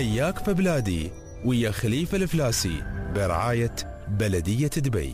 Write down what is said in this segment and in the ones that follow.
حياك في بلادي ويا خليفة الفلاسي برعاية بلدية دبي.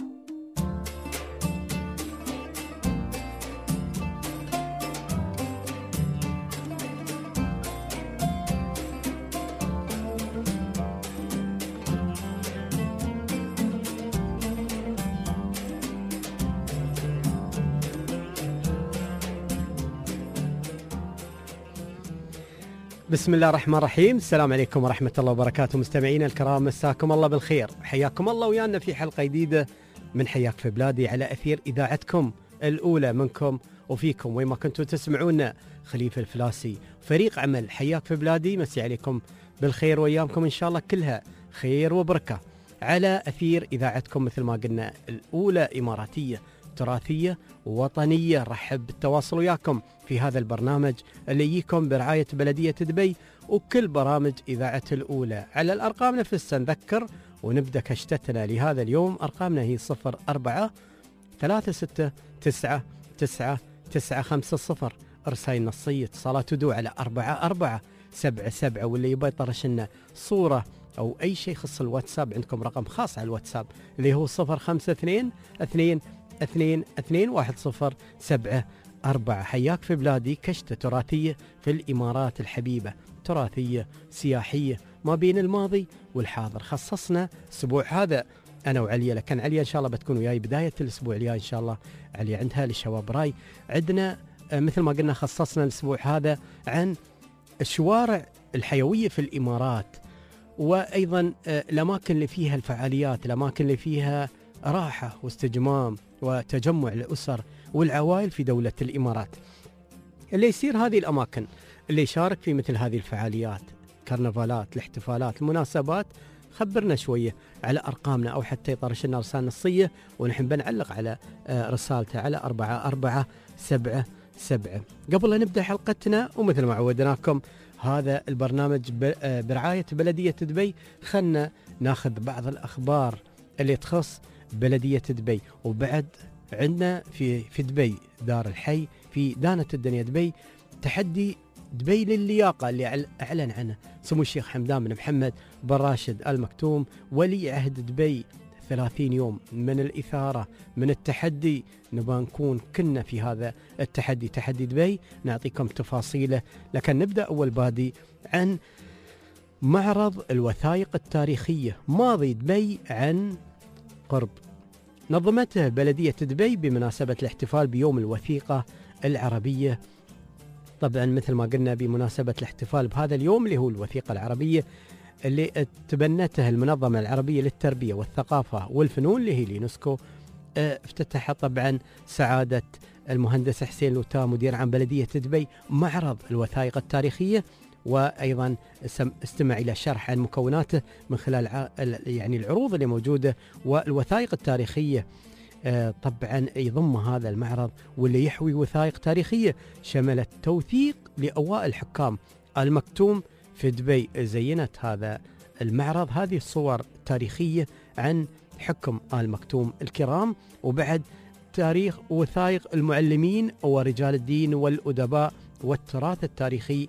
بسم الله الرحمن الرحيم. السلام عليكم ورحمة الله وبركاته. مستمعينا الكرام، مساكم الله بالخير، حياكم الله ويانا في حلقة جديدة من حياك في بلادي على أثير إذاعتكم الأولى منكم وفيكم وين ما كنتوا تسمعونا. خليفة الفلاسي فريق عمل حياك في بلادي مسي عليكم بالخير وياكم إن شاء الله كلها خير وبركة على أثير إذاعتكم مثل ما قلنا الأولى، إماراتية تراثية وطنية. رحب بالتواصل وياكم في هذا البرنامج اللي يجيكم برعاية بلدية دبي وكل برامج إذاعة الأولى. على الأرقام نفسها نذكر ونبدأ كشتتنا لهذا اليوم. أرقامنا هي 04-36999950. رسائل نصية اتصالات ودو على 4477. واللي يبغى يطرش لنا صورة أو أي شيء يخص الواتساب، عندكم رقم خاص على الواتساب اللي هو 0522211074. حياك في بلادي كشتة تراثية في الإمارات الحبيبة، تراثية سياحية ما بين الماضي والحاضر. خصصنا الأسبوع هذا أنا وعليا، لكن عليا إن شاء الله بتكون وياي بداية الأسبوع الجاي إن شاء الله. عليا عندها للشباب راي. عندنا مثل ما قلنا خصصنا الأسبوع هذا عن الشوارع الحيوية في الإمارات، وأيضا الأماكن اللي فيها الفعاليات، الأماكن اللي فيها راحة واستجمام وتجمع الأسر والعوائل في دولة الإمارات. اللي يصير هذه الأماكن اللي يشارك في مثل هذه الفعاليات، كرنفالات، الاحتفالات، المناسبات، خبرنا شوية على أرقامنا أو حتى يطرش لنا رسالة نصية ونحن بنعلق على رسالته على 4477. قبل أن نبدأ حلقتنا ومثل ما عودناكم هذا البرنامج برعاية بلدية دبي، خلنا ناخذ بعض الأخبار اللي تخص بلدية دبي. وبعد عندنا في دبي دار الحي في دانة الدنيا دبي تحدي دبي للياقة اللي أعلن عنه سمو الشيخ حمدان بن محمد بن راشد آل مكتوم ولي عهد دبي. 30 يوم من الإثارة من التحدي، نبغى نكون كنا في هذا التحدي، تحدي دبي، نعطيكم تفاصيله. لكن نبدأ أول بادي عن معرض الوثائق التاريخية ماضي دبي عن قرب. نظمته بلدية دبي بمناسبة الاحتفال بيوم الوثيقة العربية. طبعا مثل ما قلنا بمناسبة الاحتفال بهذا اليوم اللي هو الوثيقة العربية اللي تبنتها المنظمة العربية للتربية والثقافة والفنون اللي هي اليونسكو. افتتح طبعا سعادة المهندس حسين لوتا مدير عام بلدية دبي معرض الوثائق التاريخية، وأيضا استمع إلى شرح عن مكوناته من خلال يعني العروض اللي موجودة والوثائق التاريخية. طبعا يضم هذا المعرض واللي يحوي وثائق تاريخية شملت توثيق لأوائل الحكام آل مكتوم في دبي. زينت هذا المعرض هذه الصور التاريخية عن حكم آل مكتوم الكرام، وبعد تاريخ وثائق المعلمين ورجال الدين والأدباء والتراث التاريخي.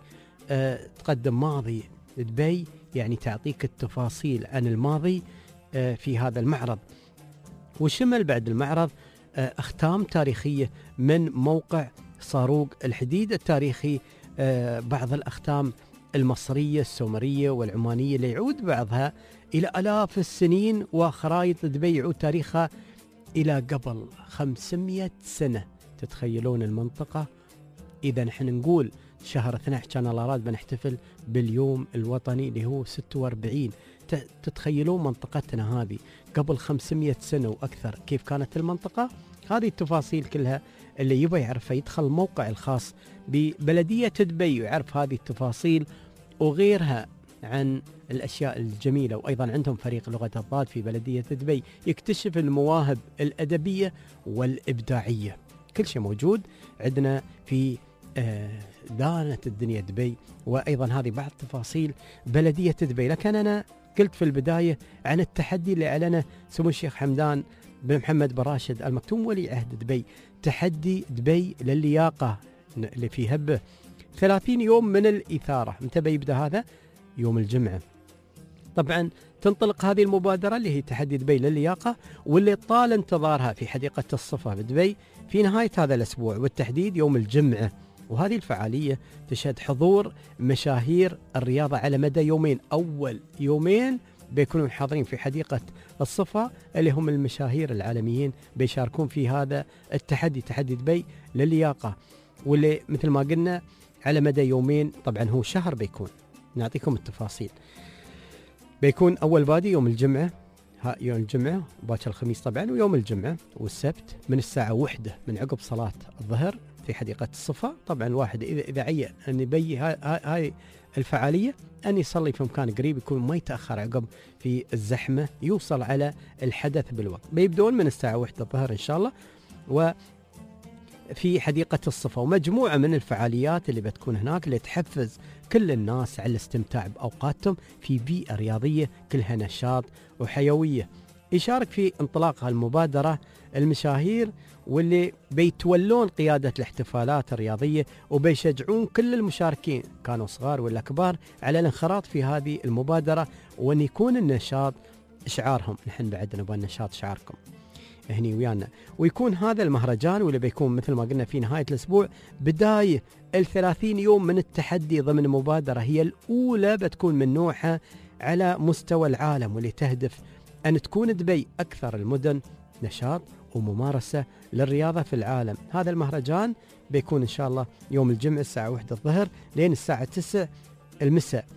تقدم ماضي دبي يعني تعطيك التفاصيل عن الماضي في هذا المعرض. وشمل بعد المعرض أختام تاريخية من موقع صاروق الحديد التاريخي، بعض الأختام المصرية السومرية والعمانية اللي يعود بعضها إلى آلاف السنين، وخرائط دبي يعود تاريخها إلى قبل 500 سنة. تتخيلون المنطقة؟ إذا نحن نقول شهر 12 كان الله راد بنحتفل باليوم الوطني اللي هو 46. تتخيلون منطقتنا هذه قبل 500 سنة وأكثر كيف كانت المنطقة؟ هذه التفاصيل كلها اللي يبغى يعرفها يدخل الموقع الخاص ببلدية دبي ويعرف هذه التفاصيل وغيرها عن الأشياء الجميلة. وأيضا عندهم فريق لغة الضاد في بلدية دبي يكتشف المواهب الأدبية والإبداعية. كل شيء موجود عندنا في دانة الدنيا دبي. وأيضا هذه بعض تفاصيل بلدية دبي. لكن أنا قلت في البداية عن التحدي اللي أعلنه سمو الشيخ حمدان بن محمد بن راشد آل مكتوم ولي عهد دبي. تحدي دبي للياقة اللي في هبه 30 يوم من الإثارة. متى بيبدأ هذا؟ يوم الجمعة. طبعا تنطلق هذه المبادرة اللي هي تحدي دبي للياقة، واللي طال انتظارها في حديقة الصفا بدبي في نهاية هذا الأسبوع، والتحديد يوم الجمعة. وهذه الفعالية تشهد حضور مشاهير الرياضة على مدى يومين. أول يومين بيكونوا حاضرين في حديقة الصفا اللي هم المشاهير العالميين، بيشاركون في هذا التحدي، تحدي دبي للياقة، واللي مثل ما قلنا على مدى يومين. طبعا هو شهر بيكون، نعطيكم التفاصيل. بيكون أول بادي يوم الجمعة، يوم الجمعة باكر الخميس طبعا، ويوم الجمعة والسبت من الساعة 1 من عقب صلاة الظهر في حديقة الصفا. طبعا الواحد إذا عين أن يبي هاي الفعالية أن يصلي في مكان قريب، يكون ما يتأخر عقب في الزحمة، يوصل على الحدث بالوقت. بيبدون من الساعة 1 الظهر إن شاء الله، وفي حديقة الصفا، ومجموعة من الفعاليات اللي بتكون هناك اللي تحفز كل الناس على الاستمتاع بأوقاتهم في بيئة رياضية كلها نشاط وحيوية. يشارك في انطلاق المبادرة المشاهير واللي بيتولون قيادة الاحتفالات الرياضية، وبيشجعون كل المشاركين كانوا صغار ولا كبار على الانخراط في هذه المبادرة، وأن يكون النشاط شعارهم. نحن بعد نبغى النشاط شعاركم هني ويانا. ويكون هذا المهرجان واللي بيكون مثل ما قلنا في نهاية الأسبوع بداية 30 يوم من التحدي ضمن مبادرة هي الأولى بتكون من نوعها على مستوى العالم، واللي تهدف أن تكون دبي أكثر المدن نشاط وممارسة للرياضة في العالم. هذا المهرجان بيكون إن شاء الله يوم الجمعة الساعة 1 الظهر لين الساعة 9 المساء،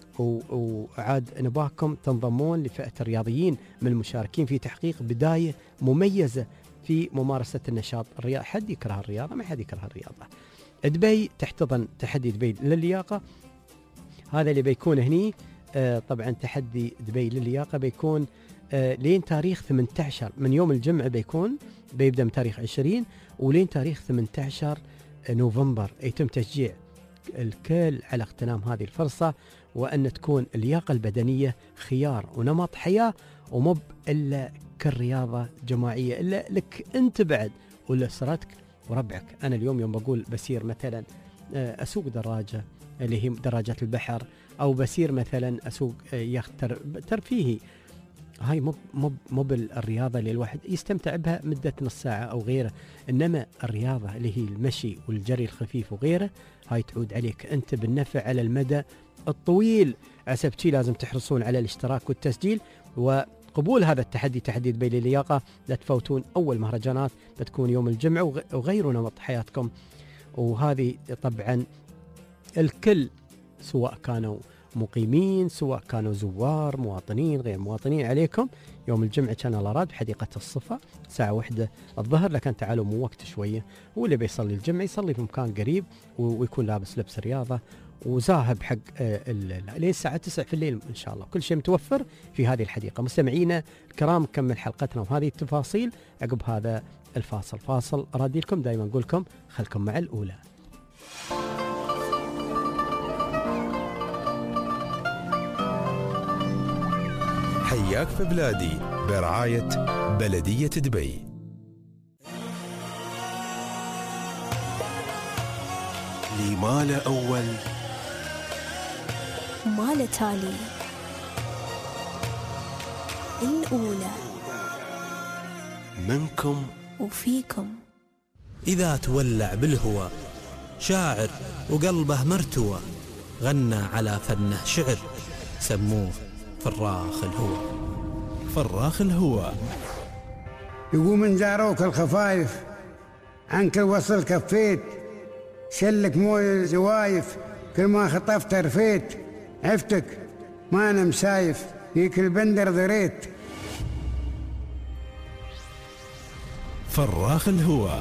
وعاد نباكم تنضمون لفئة الرياضيين من المشاركين في تحقيق بداية مميزة في ممارسة النشاط الرياضي. حد يكره الرياضة؟ ما حد يكره الرياضة. دبي تحتضن تحدي دبي للياقة، هذا اللي بيكون هني. طبعا تحدي دبي للياقة بيكون لين تاريخ 18 من يوم الجمعة، بيبدأ من تاريخ 20 ولين تاريخ 18 نوفمبر. يتم تشجيع الكل على اغتنام هذه الفرصة، وأن تكون اللياقة البدنية خيار ونمط حياة، ومب إلا كالرياضة جماعية إلا لك أنت بعد ولأسرتك وربعك. أنا اليوم يوم بقول بسير مثلا أسوق دراجة اللي هي دراجات البحر، أو بسير مثلا أسوق يخت ترفيهي، هاي مو الرياضة اللي الواحد يستمتع بها مدة نص ساعة أو غيره، إنما الرياضة اللي هي المشي والجري الخفيف وغيره هاي تعود عليك أنت بالنفع على المدى الطويل. عسب شي لازم تحرصون على الاشتراك والتسجيل وقبول هذا التحدي، تحدي دبي للياقة. لا تفوتون أول مهرجانات بتكون يوم الجمعة، وغيروا نمط حياتكم. وهذه طبعا الكل سواء كانوا مقيمين سواء كانوا زوار مواطنين غير مواطنين، عليكم يوم الجمعة كان الأراد بحديقة الصفا الساعة 1 الظهر. لكن تعالوا مو وقت شوية، واللي بيصلي الجمعة يصلي في مكان قريب ويكون لابس لبس رياضة وذاهب حق لين الساعة 9 في الليل إن شاء الله. كل شيء متوفر في هذه الحديقة. مستمعينا الكرام نكمل حلقتنا وهذه التفاصيل عقب هذا الفاصل. فاصل أرادي لكم دائما نقول لكم خلكم مع الأولى. حياك في بلادي برعاية بلدية دبي. لي مال أول مال تالي، الأولى منكم وفيكم. إذا تولع بالهوى شاعر وقلبه مرتوى، غنى على فنه شعر سموه فراخ الهوى. فراخ الهوى يقول من زاروك الخفايف عنك الوصل كفيت، شلك موي زوايف كل ما خطفت رفيت، عفتك ما انا مسايف هيك البندر ذريت. فراخ الهوى.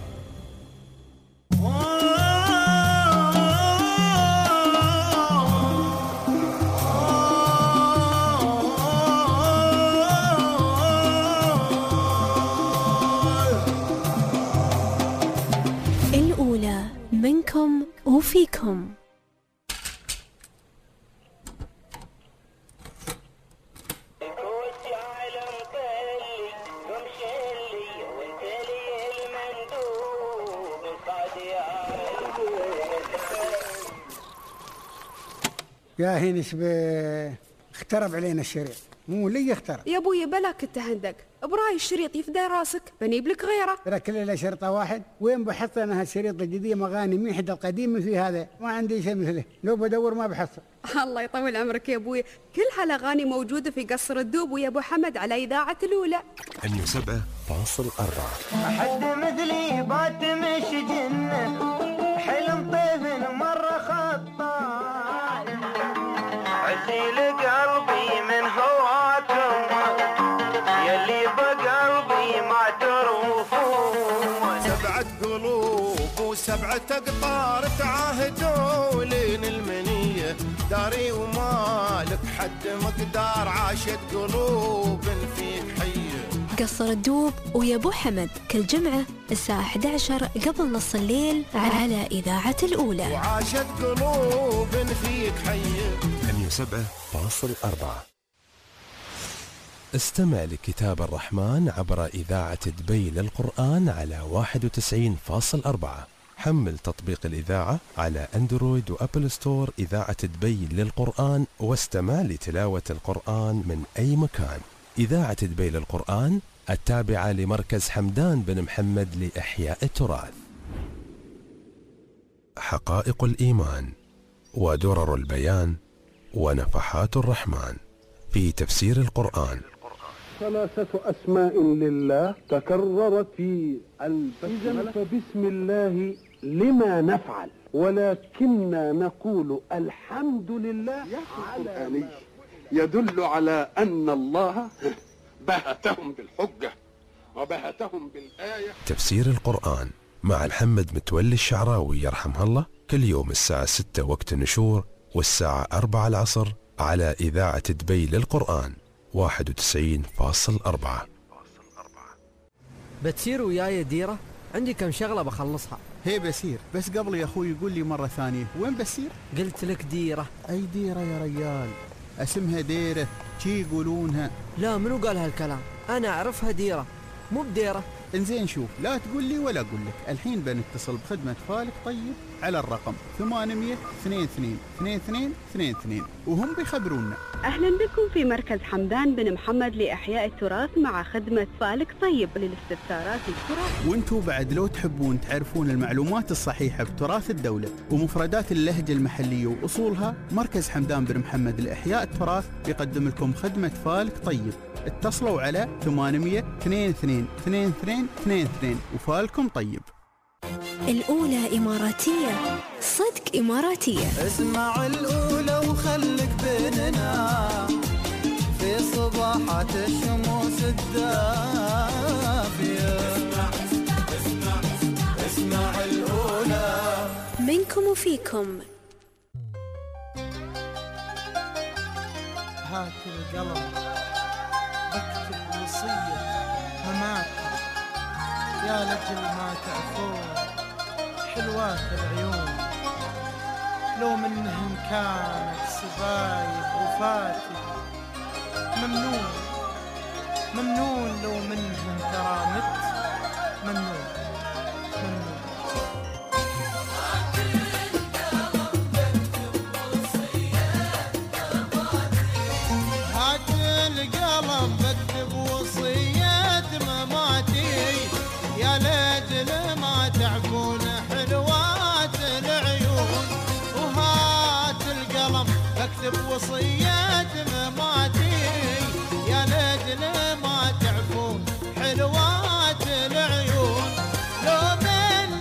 الأولى منكم وفيكم. يا هينس اخترب علينا الشريط، مو لي اخترب يا ابوي بلاك التهندق، براي الشريط يفدى راسك بنيب لك غيره. ترى كل له شرطه واحد، وين بحصل انا هالشريط الجديد مغاني مين حد القديم في هذا، ما عندي شيء مثله، لو بدور ما بحصل. الله يطول عمرك يا ابوي، كل هالاغاني موجوده في قصر الدوب ويا ابو حمد على اذاعه الاولى 107.4. حد مثلي بات مش جنة، حلم طيف مرة خطاء، عزيل قلبي من هواكم يلي بقلبي ما تروفون. 7 قلوب و7 أقطار تعاهدوا لين المنية، داري ومالك حد مقدار، عاشت قلوب فيك حية. قصر الدوب ويا ابو حمد كل جمعة الساعة 11 قبل نص الليل على إذاعة الأولى. وعاشت قلوب فيك حية. 107.4. استمع لكتاب الرحمن عبر إذاعة دبي للقرآن على 91.4. حمل تطبيق الإذاعة على أندرويد وأبل ستور إذاعة دبي للقرآن، واستمع لتلاوة القرآن من أي مكان. إذاعة دبي للقرآن التابعة لمركز حمدان بن محمد لإحياء التراث. حقائق الإيمان ودرر البيان ونفحات الرحمن في تفسير القرآن. 3 أسماء لله تكررت في البسملة، فبسم الله لما نفعل، ولكننا نقول الحمد لله. القرآني يدل على أن الله بهتهم بالحجة وبهتهم بالآية. تفسير القرآن مع محمد متولي الشعراوي يرحمه الله، كل يوم الساعة 6 وقت النشور والساعة 4 العصر على إذاعة دبي للقرآن 91.4. بتسير وياي ديرة؟ عندي كم شغلة بخلصها. هي بسير، بس قبل يا أخوي يقول لي مرة ثانية وين بسير؟ قلت لك ديرة. أي ديرة يا ريال؟ اسمها ديرة شي يقولونها. لا منو قال هالكلام؟ أنا أعرفها ديرة مو بديرة. انزين شوف، لا تقول لي ولا أقول لك، الحين بنتصل بخدمة فالك طيب على الرقم 800 22 22 22 وهم بيخبرونا. اهلا بكم في مركز حمدان بن محمد لاحياء التراث مع خدمه فالك طيب للاستفسارات التراث. وانتم بعد لو تحبون تعرفون المعلومات الصحيحه بتراث الدوله ومفردات اللهجه المحليه واصولها، مركز حمدان بن محمد لاحياء التراث بيقدم لكم خدمه فالك طيب. اتصلوا على 800 22 22 22 وفالكم طيب. الأولى إماراتية، صدق إماراتية. اسمع الأولى وخلك بيننا في صباحات الشموس الدافية. اسمع الأولى منكم وفيكم. هات القلم بكتب وصية مماتي، يا لجل ما تعفون حلوات العيون، لو منهم كانت سبايب وفاتي، ممنون ممنون لو منهم ترامت، ممنون ممنون. هات القلم بكتب وصية مماتي، يا لجل ما تعفون حلوات العيون، وهات القلم بكتب وصية مماتي، يا لجل ما تعفون حلوات العيون، لو من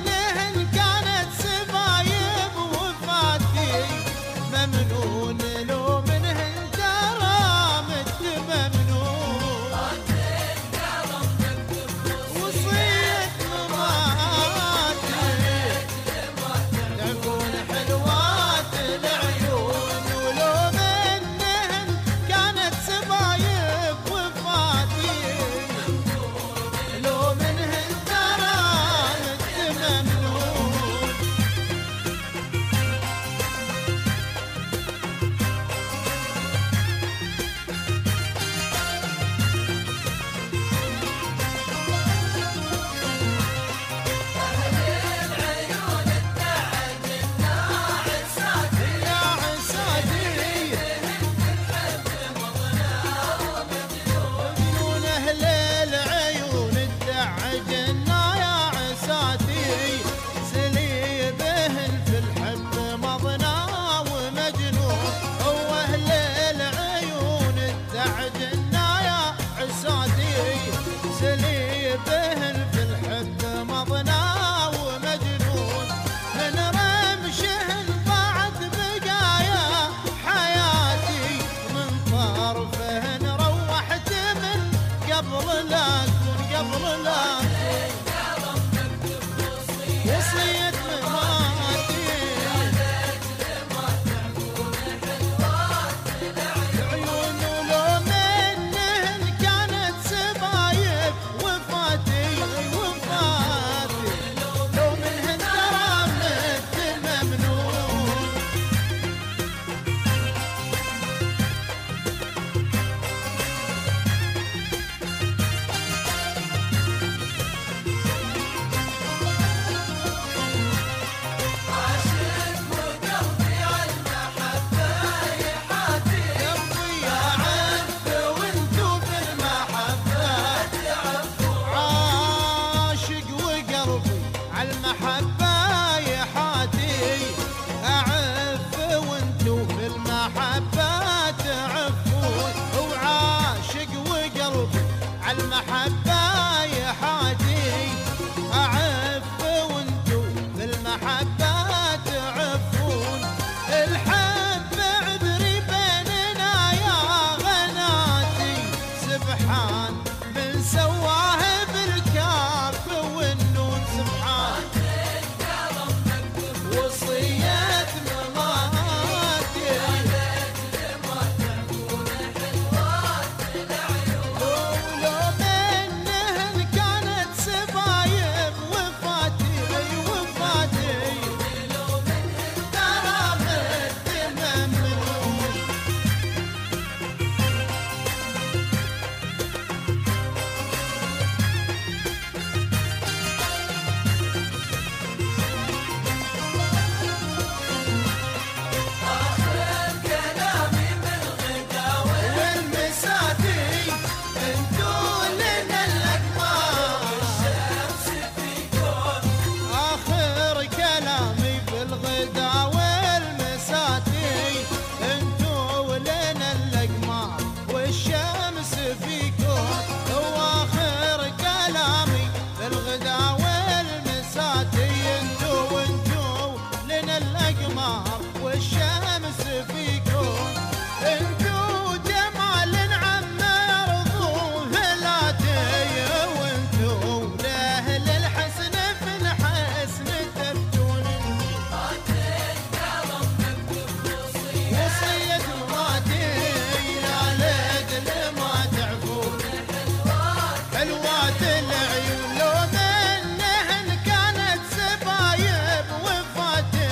قبل لا تكون قبل لا وصية مماتي عيون ولو منهن كانت سبايب وفاتي وفاتي لو منهن ترى مت ممنون المحبة يا حاتي أعف وانتو بالمحبة تعفون الحب عذري بيننا يا غناتي سبحان من سواه بالكاف والنون سبحان وصية مماتي والشمس فيكم انتو جمال عما يرضوه هلاتي وانتو لاهل الحسن في الحسن تبتون وصية مماتي يا ليل ما تعفون حلوات العيون لو منهن كانت سبايب وفاتي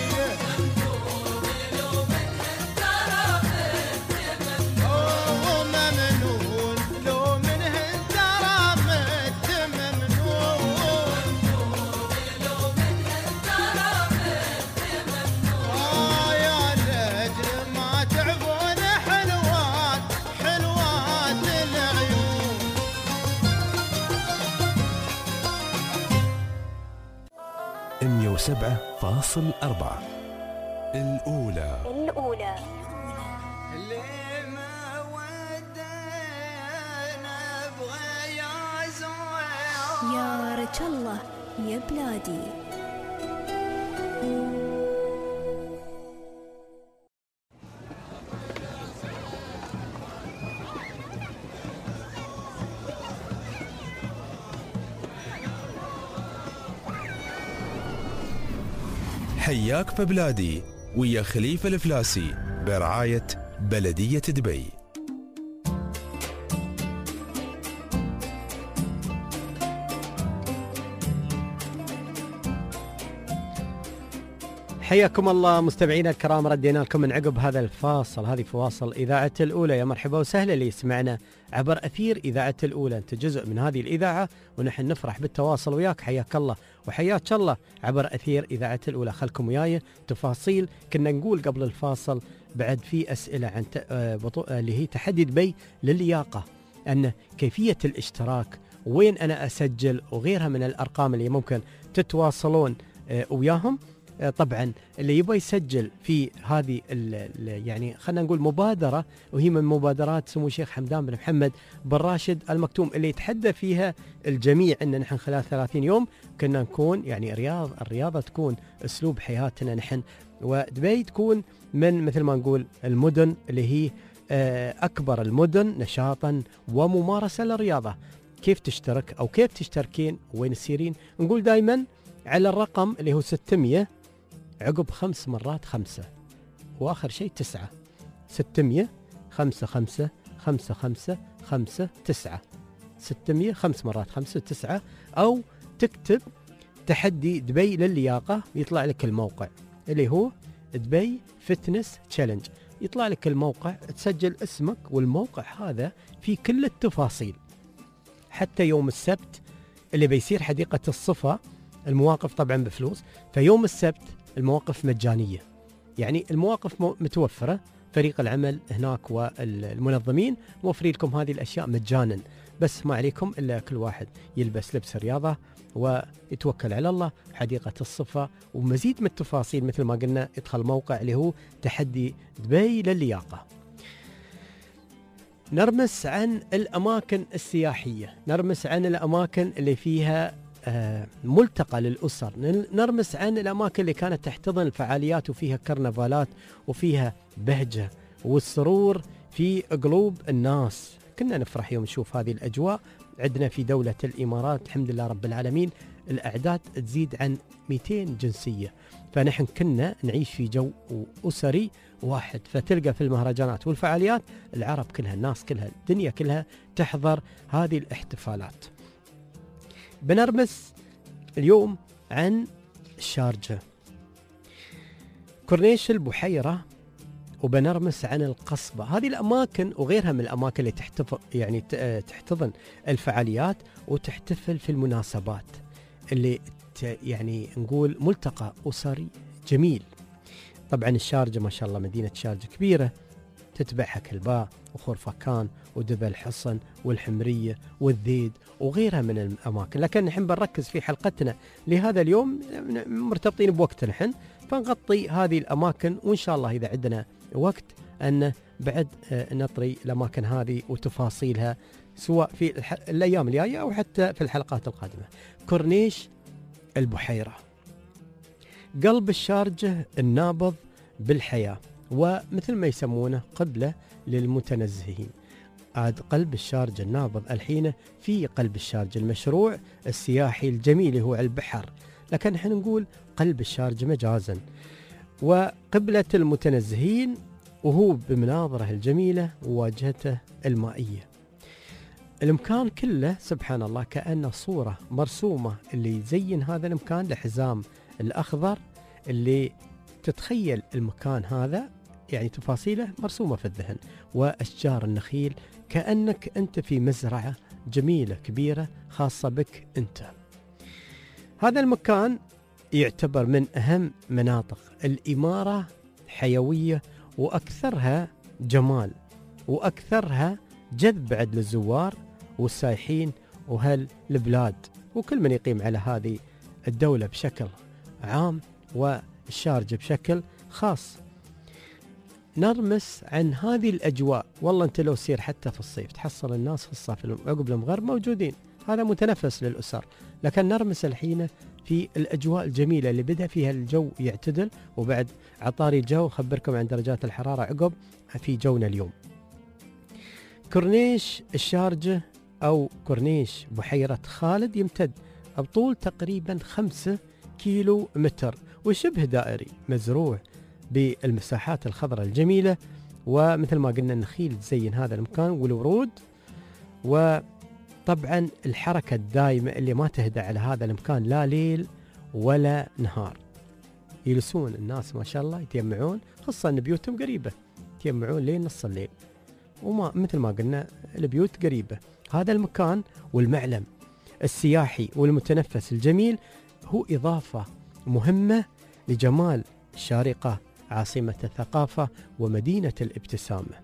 سبعة فاصل أربعة الأولى اللي ما ودينا ابغى يا زوير يا رجل الله يا بلادي. حياك في بلادي ويا خليفة الفلاسي برعاية بلدية دبي. حياكم الله مستمعينا الكرام، ردينا لكم من عقب هذا الفاصل. هذه فواصل إذاعة الأولى. يا مرحبا وسهلا اللي يسمعنا عبر أثير إذاعة الأولى، أنت جزء من هذه الإذاعة ونحن نفرح بالتواصل وياك. حياك الله وحياك الله عبر أثير إذاعة الأولى. خلكم وياي تفاصيل. كنا نقول قبل الفاصل بعد في أسئلة عن اللي هي تحدي دبي للياقة، أن كيفية الاشتراك، وين أنا أسجل، وغيرها من الأرقام اللي ممكن تتواصلون وياهم. طبعا اللي يبغى يسجل في هذه يعني خلينا نقول مبادرة، وهي من مبادرات سمو الشيخ حمدان بن محمد بن راشد المكتوم، اللي يتحدى فيها الجميع ان نحن خلال 30 يوم كنا نكون يعني الرياضة تكون اسلوب حياتنا نحن، ودبي تكون من مثل ما نقول المدن اللي هي أكبر المدن نشاطا وممارسة للرياضة. كيف تشترك أو كيف تشتركين وين تسيرين؟ نقول دايما على الرقم اللي هو 600 عقب 5 مرات 5 وآخر شيء 9. 600 5 5 5 5 5 9 600 5 مرات 5 9. أو تكتب تحدي دبي للياقة يطلع لك الموقع اللي هو دبي فتنس تشالنج. يطلع لك الموقع، تسجل اسمك والموقع هذا فيه كل التفاصيل. حتى يوم السبت اللي بيصير حديقة الصفا، المواقف طبعا بفلوس، فيوم السبت المواقف مجانية، يعني المواقف متوفرة. فريق العمل هناك والمنظمين موفرين لكم هذه الأشياء مجانا، بس ما عليكم إلا كل واحد يلبس لبس رياضة ويتوكل على الله. حديقة الصفا ومزيد من التفاصيل مثل ما قلنا ادخل موقع اللي هو تحدي دبي للياقة. نرمس عن الأماكن السياحية، نرمس عن الأماكن اللي فيها ملتقى للأسر، نرمس عن الأماكن اللي كانت تحتضن الفعاليات وفيها كرنفالات وفيها بهجة والسرور في قلوب الناس. كنا نفرح يوم نشوف هذه الأجواء. عندنا في دولة الإمارات الحمد لله رب العالمين الأعداد تزيد عن 200 جنسية، فنحن كنا نعيش في جو أسري واحد. فتلقى في المهرجانات والفعاليات العرب كلها، الناس كلها، الدنيا كلها تحضر هذه الاحتفالات. بنرمس اليوم عن الشارجة، كورنيش البحيرة، وبنرمس عن القصبة. هذه الأماكن وغيرها من الأماكن اللي تحتضن الفعاليات وتحتفل في المناسبات اللي يعني نقول ملتقى أسري جميل. طبعا الشارجة ما شاء الله مدينة شارجة كبيرة، تتبعها كلباء وخرفكان ودبا الحصن والحمرية والذيد وغيرها من الأماكن. لكن نحن بنركز في حلقتنا لهذا اليوم مرتبطين بوقتنا نحن، فنغطي هذه الأماكن، وإن شاء الله إذا عندنا وقت أن بعد نطري الأماكن هذه وتفاصيلها سواء في الأيام الجاية أو حتى في الحلقات القادمة. كورنيش البحيرة قلب الشارجة النابض بالحياة، ومثل ما يسمونه قبلة للمتنزهين. عاد قلب الشارجة النابض الحين في قلب الشارجة المشروع السياحي الجميل هو على البحر، لكن نحن نقول قلب الشارجة مجازا، وقبلة المتنزهين، وهو بمناظره الجميلة وواجهته المائية. المكان كله سبحان الله كأنه صورة مرسومة اللي يزين هذا المكان، الحزام الأخضر اللي تتخيل المكان هذا يعني تفاصيله مرسومة في الذهن، وأشجار النخيل كأنك أنت في مزرعة جميلة كبيرة خاصة بك أنت. هذا المكان يعتبر من أهم مناطق الإمارة حيوية وأكثرها جمال وأكثرها جذب بعد للزوار والسائحين وهل البلاد وكل من يقيم على هذه الدولة بشكل عام والشارجة بشكل خاص. نرمس عن هذه الأجواء. والله أنت لو سير حتى في الصيف تحصل الناس في الصيف عقب المغرب موجودين، هذا متنفس للأسر. لكن نرمس الحين في الأجواء الجميلة اللي بدأ فيها الجو يعتدل، وبعد عطاري الجو خبركم عن درجات الحرارة عقب في جونا اليوم. كورنيش الشارجة أو كورنيش بحيرة خالد يمتد بطول تقريبا 5 كيلو متر وشبه دائري، مزروع بالمساحات الخضراء الجميلة، ومثل ما قلنا النخيل تزين هذا المكان والورود، وطبعا الحركة الدائمة اللي ما تهدى على هذا المكان لا ليل ولا نهار. يلسون الناس ما شاء الله يتجمعون، خاصة أن بيوتهم قريبة، يتجمعون لين نص الليل، وما مثل ما قلنا البيوت قريبة. هذا المكان والمعلم السياحي والمتنفس الجميل هو إضافة مهمة لجمال الشارقة عاصمة الثقافة ومدينة الابتسامة،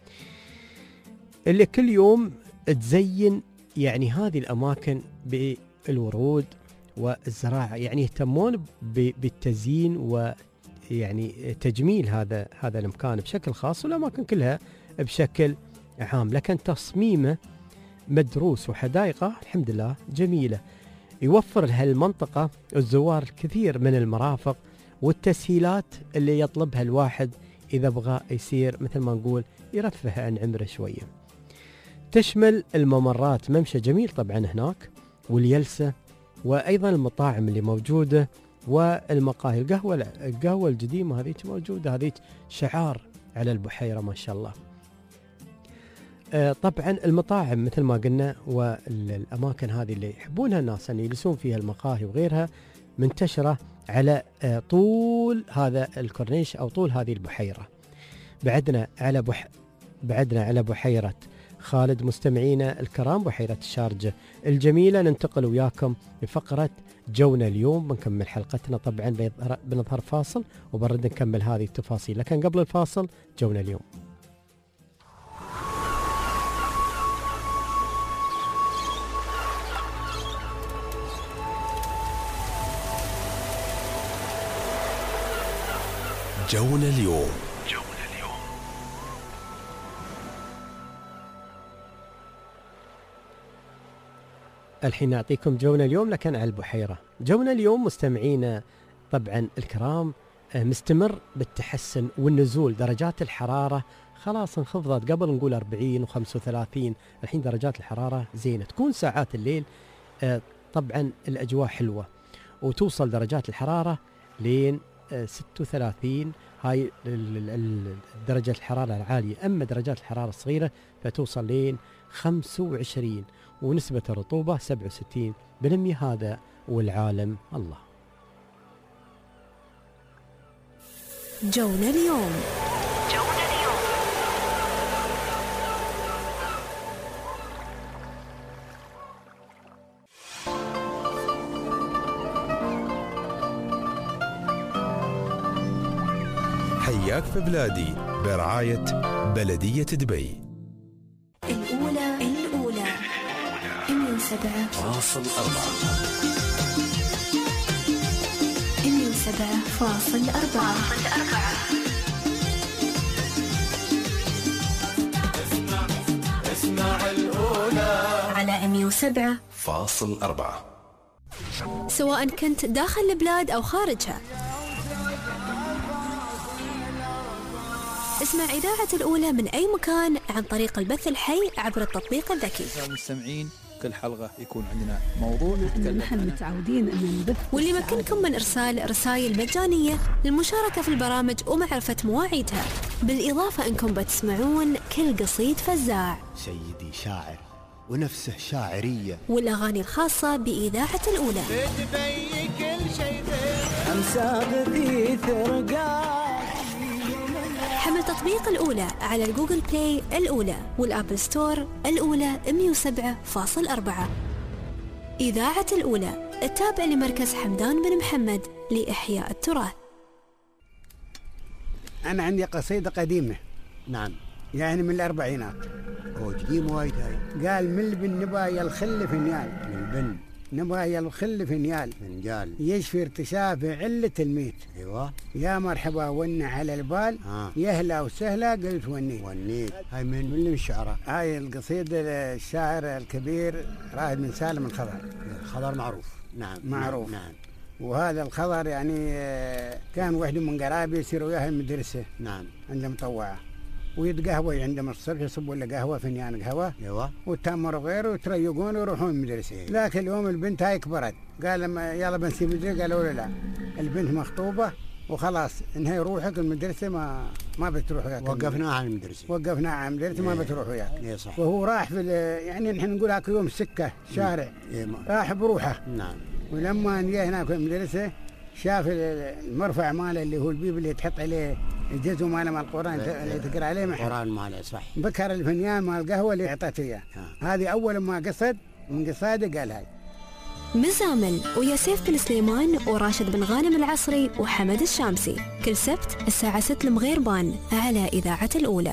اللي كل يوم تزين يعني هذه الأماكن بالورود والزراعة، يعني يهتمون بالتزيين ويعني تجميل هذا المكان بشكل خاص، والأماكن كلها بشكل عام. لكن تصميمه مدروس وحدائقه الحمد لله جميلة، يوفر لها المنطقة الزوار الكثير من المرافق والتسهيلات اللي يطلبها الواحد إذا بغى يسير مثل ما نقول يرفه عن عمره شوية. تشمل الممرات ممشى جميل طبعا هناك، واليلسة، وأيضا المطاعم اللي موجودة، والمقاهي. القهوة القديمة هذيك موجودة، هذيك شعار على البحيرة ما شاء الله. طبعا المطاعم مثل ما قلنا، والأماكن هذه اللي يحبونها الناس أن يجلسون فيها، المقاهي وغيرها، منتشرة على طول هذا الكورنيش أو طول هذه البحيرة. بعدنا على بحيرة خالد مستمعينا الكرام، بحيرة الشارجة الجميلة. ننتقل وياكم لفقرة جونا اليوم، بنكمل حلقتنا طبعا بنظهر فاصل وبرد نكمل هذه التفاصيل، لكن قبل الفاصل جونا اليوم. جونا اليوم. الحين نعطيكم جونا اليوم لكن على البحيرة. جونا اليوم مستمعينا طبعا الكرام مستمر بالتحسن والنزول. درجات الحرارة خلاص انخفضت، قبل نقول 40 و35، الحين درجات الحرارة زينة. تكون ساعات الليل طبعا الأجواء حلوة، وتوصل درجات الحرارة لين 36، هاي درجة الحرارة العالية. أما درجات الحرارة الصغيرة فتوصل لين 25، ونسبة الرطوبة 67%. هذا والعالم الله. جونا اليوم. حياك في بلادي برعاية بلدية دبي. الأولى 107.4 اسمع الأولى على 107.4. سواء كنت داخل البلاد أو خارجها، اسمع إذاعة الأولى من أي مكان عن طريق البث الحي عبر التطبيق الذكي. المستمعين كل حلقة يكون عندنا موضوع نحن متعودين أن نبث، واللي يمكنكم من إرسال رسائل مجانية للمشاركة في البرامج ومعرفة مواعيدها، بالإضافة أنكم بتسمعون كل قصيد فزاع، سيدي شاعر ونفسه شاعرية، والأغاني الخاصة بإذاعة الأولى. بتبي كل شيء أمسى بثيث رقاق. حمل تطبيق الأولى على الجوجل بلاي الأولى والآبل ستور الأولى 107.4. إذاعة الأولى التابع لمركز حمدان بن محمد لإحياء التراث. أنا عندي قصيدة قديمة. نعم. يعني من الأربعينات. قديم وايد هاي. قال من البن نبايا الخل في نيال. من البن نبايا الخل في نيال. من جال. يشفي ارتشاف علة الميت. ايوه. يا مرحبا ون على البال. يهلا وسهلا قلت ونيت. هاي من الشعراء. هاي القصيدة الشاعر الكبير رائد بن سالم الخضر. الخضر معروف. نعم. معروف. نعم. وهذا الخضر يعني كان وحده من قرابي يصير وياها المدرسة. نعم. عنده مطوعة. ويتقهوى عندهم الصبح، يصبوا له قهوه فنيان قهوه. ايوه. والتمر وغيره، ويتريقون ويروحون المدرسه. ذاك اليوم البنت هاي كبرت، قال لما يلا بنسيب المدرسه، قالوا لا البنت مخطوبه وخلاص انهي روحك المدرسه، ما بتروح وياك. وقفناها عن المدرسه. عن المدرسه ما بتروح وياك. اي صح. وهو راح في يعني نحن نقول هاك يوم السكه شارع. راح بروحه. نعم. ولما جاء هناك في المدرسه شاف المرفع ماله اللي هو البيب اللي تحط عليه الجزء ماله مال القرآن اللي تقرأ عليه القرآن ماله صح. بكر الفنيان مال القهوة اللي أعطته إياه. هذه أول ما قصد من قصاده قال هاي. مزامل وياسيف بن سليمان وراشد بن غانم العصري وحمد الشامسي، كل سبت الساعة 6 المغيربان على إذاعة الأولى.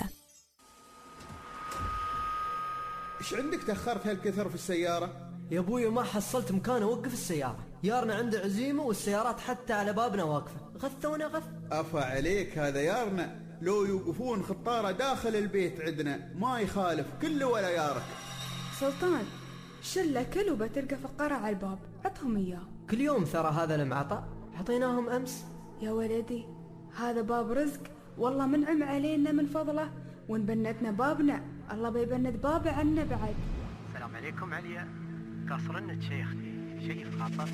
إيش عندك تأخرت هالكثر في السيارة؟ يا أبوي ما حصلت مكان أوقف السيارة، يارنا عنده عزيمة والسيارات حتى على بابنا واقفة، غثونا غث. أفا عليك هذا يارنا، لو يوقفون خطارة داخل البيت عندنا ما يخالف كله ولا يارك. سلطان شلة كل بتلقى فقرة على الباب، عطهم إياه. كل يوم ثرى هذا المعطى، عطيناهم أمس. يا ولدي هذا باب رزق والله منعم علينا من فضله، ونبندنا بابنا الله بيبند بابه عنا بعد. السلام عليكم عليا، قصرنك شيخ خاطر.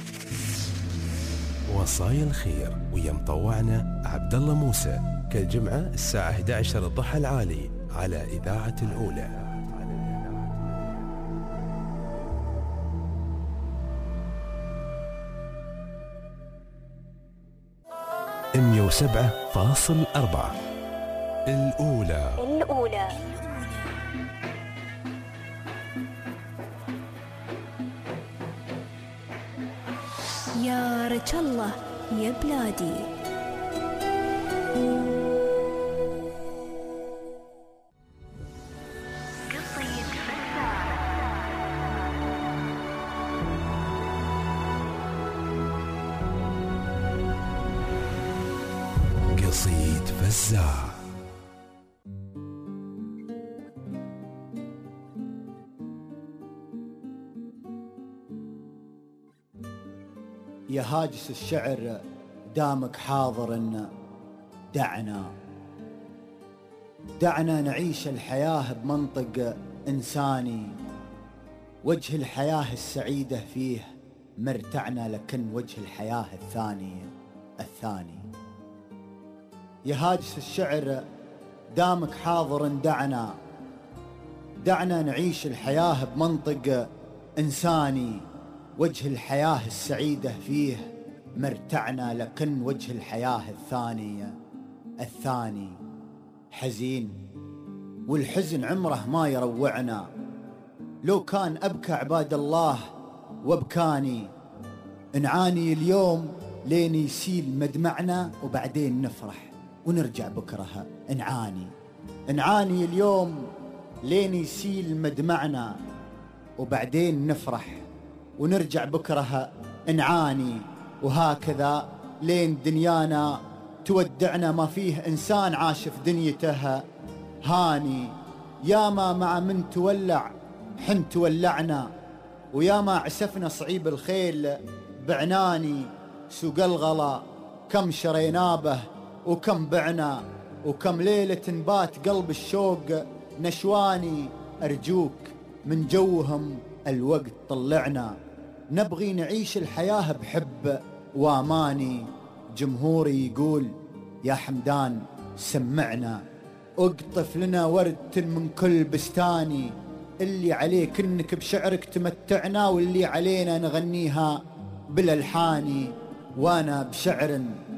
وصايا الخير ويا مطوعنا عبد الله موسى كل جمعة الساعة 11 الضحى العالي على إذاعة الأولى. 107.4 الأولى. يا رج الله يا بلادي. قصيد فزاع. يا هاجس الشعر دامك حاضر دعنا نعيش الحياة بمنطق إنساني، وجه الحياة السعيدة فيه مرتعنا، لكن وجه الحياة الثاني. يا هاجس الشعر دامك حاضر دعنا نعيش الحياة بمنطق إنساني، وجه الحياة السعيدة فيه مرتعنا، لكن وجه الحياة الثاني حزين، والحزن عمره ما يروعنا. لو كان أبكى عباد الله وابكاني، نعاني اليوم لين يسيل مدمعنا، وبعدين نفرح ونرجع بكرة نعاني اليوم لين يسيل مدمعنا، وبعدين نفرح ونرجع بكرة نعاني. وهكذا لين دنيانا تودعنا، ما فيه إنسان عاش في دنيته هاني. ياما مع من تولع حن تولعنا، وياما عسفنا صعيب الخيل بعناني. سوق الغلا كم شرينا به وكم بعنا، وكم ليلة بات قلب الشوق نشواني. أرجوك من جوهم الوقت طلعنا، نبغي نعيش الحياة بحب واماني. جمهوري يقول يا حمدان سمعنا، اقطف لنا ورد من كل بستاني. اللي عليك انك بشعرك تمتعنا، واللي علينا نغنيها بالالحاني. وانا بشعر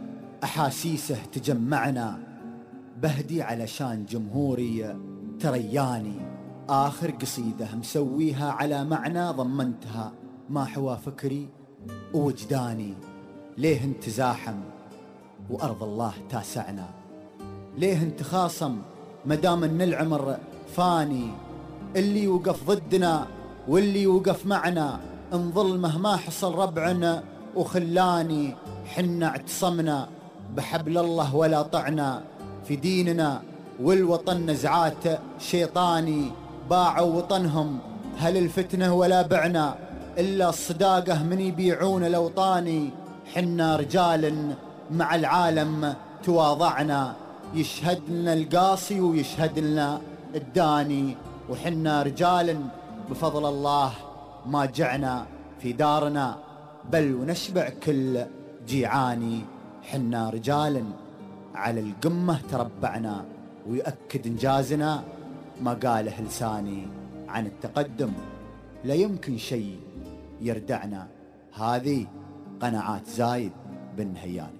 احاسيسه تجمعنا، بهدي علشان جمهوري ترياني. آخر قصيدة مسويها على معنى ضمنتها ما حوى فكري ووجداني. ليه انت زاحم وأرض الله تاسعنا؟ ليه انت خاصم مدام ان العمر فاني؟ اللي وقف ضدنا واللي وقف معنا، انظل مهما حصل ربعنا وخلاني. حنا اعتصمنا بحبل الله ولا طعنا في ديننا، والوطن نزعات شيطاني. باعوا وطنهم هل الفتنة ولا بعنا، إلا الصداقة من يبيعون الأوطاني. حنا رجال مع العالم تواضعنا، يشهد لنا القاصي ويشهد لنا الداني. وحنا رجال بفضل الله ما جعنا في دارنا، بل ونشبع كل جيعاني. حنا رجال على القمة تربعنا، ويؤكد إنجازنا ما قاله لساني. عن التقدم لا يمكن شيء يردعنا، هذه قناعات زايد بن هياني.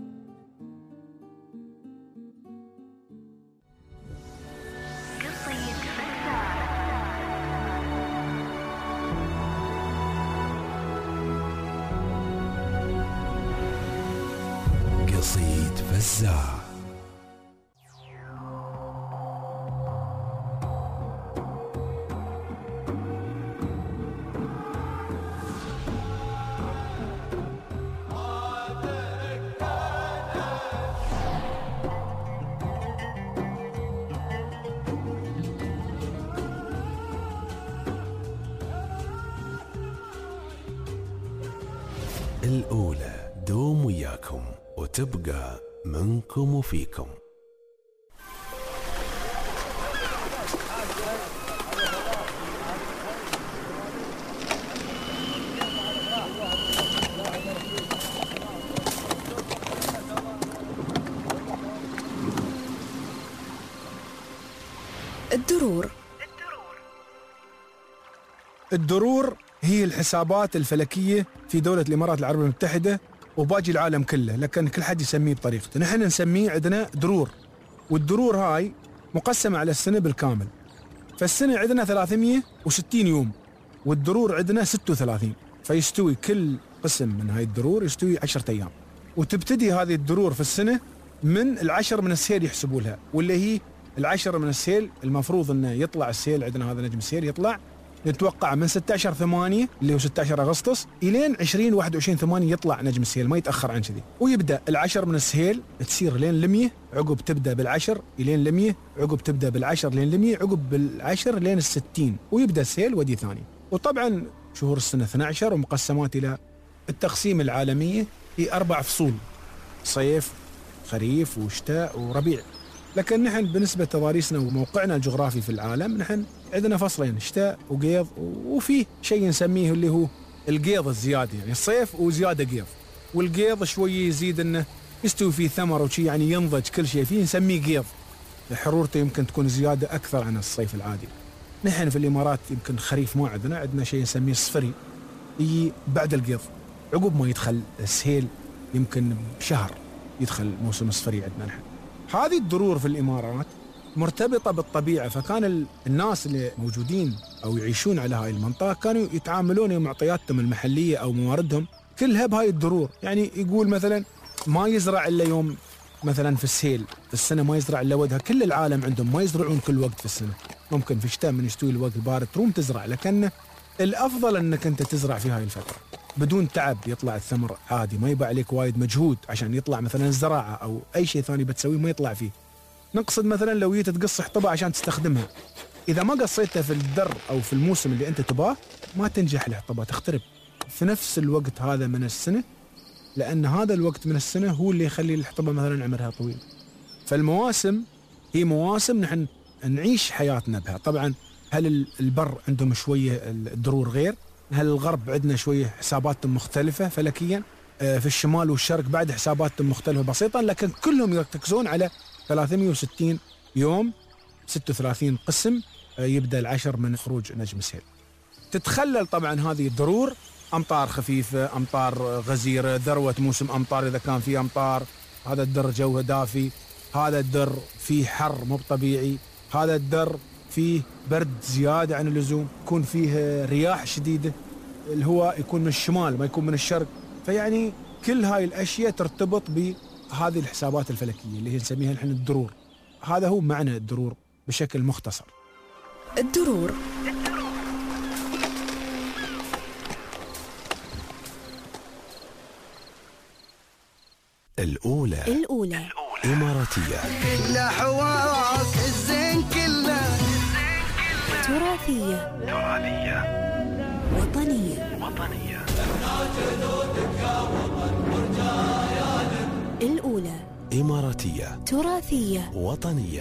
قصيد فزاع. الأولى دوم وياكم وتبقى منكم وفيكم. الدرور. الدرور هي الحسابات الفلكية في دولة الإمارات العربية المتحدة وباقي العالم كله، لكن كل حد يسميه بطريقته. نحن نسميه عندنا درور، والدرور هاي مقسمة على السنة بالكامل. فالسنة عندنا 360 يوم والدرور عندنا 36، فيستوي كل قسم من هاي الدرور يستوي 10 أيام. وتبتدي هذه الدرور في السنة من العشر من السيل يحسبوا لها، واللي هي العشر من السيل المفروض انه يطلع السيل عندنا، هذا نجم السيل يطلع نتوقع من 16/8 اللي هو 16 أغسطس إلين 20/21/8 يطلع نجم السيل، ما يتأخر عن كذي. ويبدأ العشر من السيل تصير لين ل100، عقب تبدأ بالعشر إلين ل100، عقب تبدأ بالعشر لين ل100، عقب بالعشر لين 60، ويبدأ السيل ودي ثاني. وطبعا شهور السنة 12 ومقسمات إلى التقسيم العالمية هي 4 فصول: صيف، خريف، وشتاء، وربيع. لكن نحن بالنسبة لتضاريسنا وموقعنا الجغرافي في العالم نحن عندنا فصلين: شتاء وقيض، وفيه شيء نسميه اللي هو القيض الزيادة، يعني الصيف وزيادة قيض. والقيض شوية يزيد انه يستوي فيه ثمر وشي، يعني ينضج كل شيء فيه، نسميه قيض. حرورته يمكن تكون زيادة أكثر عن الصيف العادي. نحن في الإمارات يمكن خريف ما عندنا شيء نسميه الصفري، يجي بعد القيض عقب ما يدخل السيل، يمكن بشهر يدخل موسم الصفري عندنا نحن. هذه الدرور في الإمارات مرتبطة بالطبيعة، فكان الناس اللي موجودين أو يعيشون على هاي المنطقة كانوا يتعاملون معطياتهم المحلية أو مواردهم كلها بهاي الدرور. يعني يقول مثلا ما يزرع إلا يوم مثلا في السيل، في السنة ما يزرع إلا ودها. كل العالم عندهم ما يزرعون كل وقت في السنة، ممكن في الشتاء من يستوي الوقت البارد تروم تزرع، لكن الأفضل أنك أنت تزرع في هاي الفترة بدون تعب، يطلع الثمر عادي، ما يبقى عليك وايد مجهود عشان يطلع مثلا الزراعة أو أي شيء ثاني بتسويه ما يطلع فيه. نقصد مثلا لو جيت تقص حطبة عشان تستخدمها، إذا ما قصيتها في الدر أو في الموسم اللي أنت تباه ما تنجح الحطبة، تخترب في نفس الوقت هذا من السنة، لأن هذا الوقت من السنة هو اللي يخلي الحطبة مثلا عمرها طويل. فالمواسم هي مواسم نحن نعيش حياتنا بها. طبعا هل البر عندهم شوية الدرور غير، هل الغرب عندنا شوية حساباتهم مختلفة فلكيا، في الشمال والشرق بعد حساباتهم مختلفة بسيطة، لكن كلهم يرتكزون على 360 يوم 36 قسم. يبدأ العشر من خروج نجم السيل. تتخلل طبعا هذه الدرور أمطار خفيفة، أمطار غزيرة، ذروة موسم أمطار إذا كان في أمطار، هذا الدر جوه دافي، هذا الدر فيه حر مو طبيعي، هذا الدر فيه برد زيادة عن اللزوم، يكون فيه رياح شديدة، الهواء يكون من الشمال ما يكون من الشرق. فيعني كل هاي الأشياء ترتبط بهذه الحسابات الفلكية اللي هي نسميها نحن الدرور. هذا هو معنى الدرور بشكل مختصر. الدرور. الأولى إماراتية، لا حواك الزين كله، تراثية، وطنية. الأولى إماراتية، تراثية، وطنية.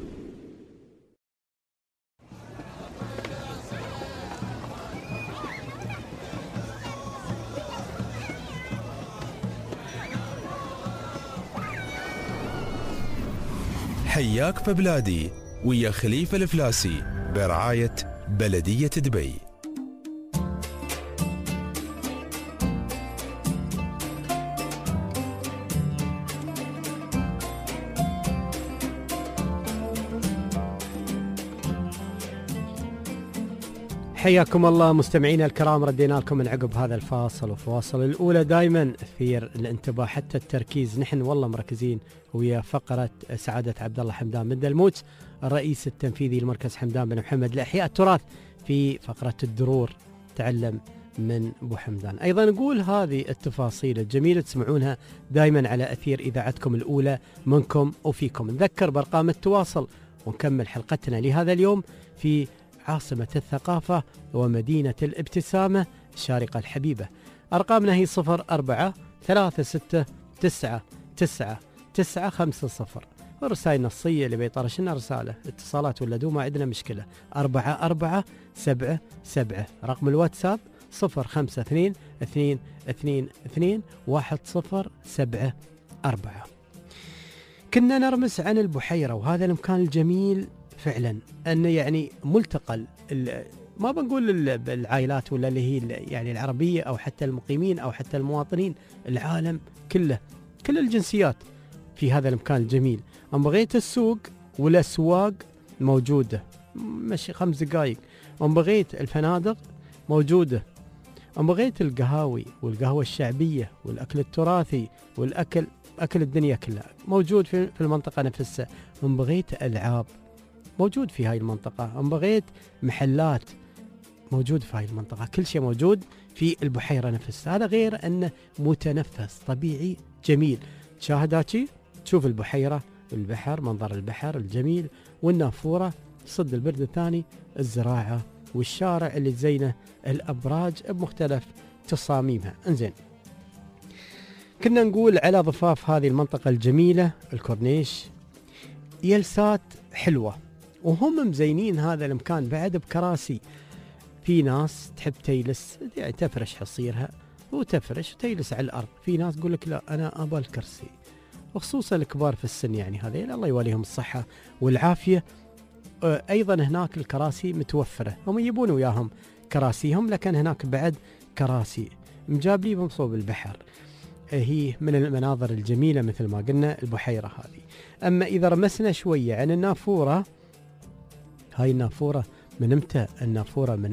حياك في بلادي ويا خليفة الفلاسي برعاية بلدية دبي. حياكم الله مستمعينا الكرام، ردينا لكم من عقب هذا الفاصل. وفواصل الأولى دائما أثير الانتباه حتى التركيز. نحن والله مركزين ويا فقرة سعادة عبد الله حمدان بن دلموت الرئيس التنفيذي لمركز حمدان بن محمد لإحياء التراث في فقرة الدرور، تعلم من أبو حمدان. أيضا نقول هذه التفاصيل الجميلة تسمعونها دائما على أثير إذاعتكم الأولى منكم وفيكم. نذكر بأرقام التواصل ونكمل حلقتنا لهذا اليوم في عاصمة الثقافة ومدينة الابتسامة الشارقة الحبيبة. أرقامنا هي 0436999950. ورسائل نصية اللي بيطرش لنا رسالة، اتصالات ولا ما عندنا مشكلة. 4477. رقم الواتساب 0552221074. كنا نرمس عن البحيرة وهذا المكان الجميل فعلا أن يعني ملتقى ما بنقول العائلات ولا اللي هي يعني العربية أو حتى المقيمين أو حتى المواطنين، العالم كله كل الجنسيات في هذا المكان الجميل. أم بغيت السوق والأسواق موجودة مشي 5 دقائق، أم بغيت الفنادق موجودة، أم بغيت القهاوي والقهوة الشعبية والأكل التراثي والأكل أكل الدنيا كلها موجود في المنطقة نفسها. أم بغيت ألعاب موجود في هاي المنطقة، أم بغيت محلات موجود في هاي المنطقة، كل شيء موجود في البحيرة نفسها. هذا غير أنه متنفس طبيعي جميل. تشاهداتي تشوف البحيرة، البحر، منظر البحر الجميل، والنافورة صد البرد الثاني، الزراعة والشارع اللي تزينه الأبراج بمختلف تصاميمها. انزين، كنا نقول على ضفاف هذه المنطقة الجميلة الكورنيش جلسات حلوة، وهم مزينين هذا المكان بعد بكراسي. في ناس تحب تجلس يعني تفرش حصيرها وتفرش وتجلس على الأرض، في ناس تقول لك لا أنا أبى الكرسي، وخصوصا الكبار في السن يعني هذيل الله يواليهم الصحة والعافية. أيضا هناك الكراسي متوفرة، هم يجيبون وياهم كراسيهم، لكن هناك بعد كراسي مجابلي بمصوب البحر. هي من المناظر الجميلة مثل ما قلنا البحيرة هذه. أما إذا رمسنا شوية عن النافورة، هاي النافورة من امتى؟ النافورة من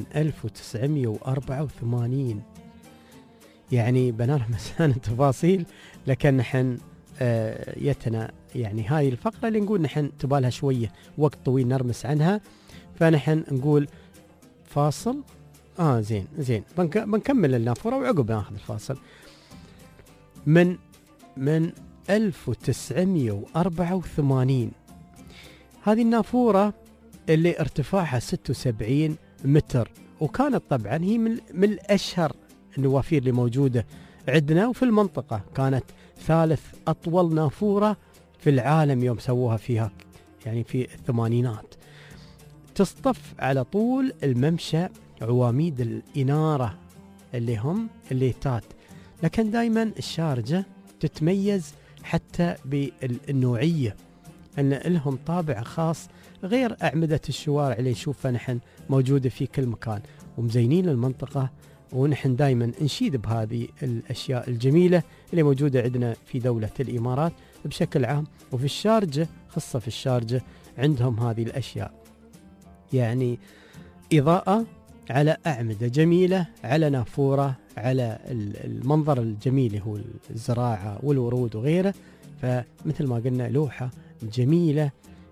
1984، يعني بنرمس عن التفاصيل، لكن نحن يتنا يعني هاي الفقرة اللي نقول نحن تبالها شوية وقت طويل نرمس عنها، فنحن نقول فاصل. زين بنكمل النافورة وعقب ناخذ الفاصل. من 1984 هذه النافورة اللي ارتفاعها 76 متر، وكانت طبعا هي من الأشهر النوافير اللي موجودة عندنا وفي المنطقة. كانت ثالث أطول نافورة في العالم يوم سووها فيها يعني في الثمانينات. تصطف على طول الممشى عواميد الإنارة اللي هم الليتات، لكن دايما الشارجة تتميز حتى بالنوعية، أن لهم طابع خاص غير أعمدة الشوارع اللي نشوفها نحن موجودة في كل مكان، ومزينين المنطقة. ونحن دايما نشيد بهذه الأشياء الجميلة اللي موجودة عندنا في دولة الإمارات بشكل عام، وفي الشارجة خاصة في الشارجة عندهم هذه الأشياء، يعني إضاءة على أعمدة جميلة على نافورة على المنظر الجميل هو الزراعة والورود وغيره. فمثل ما قلنا لوحة جميلة،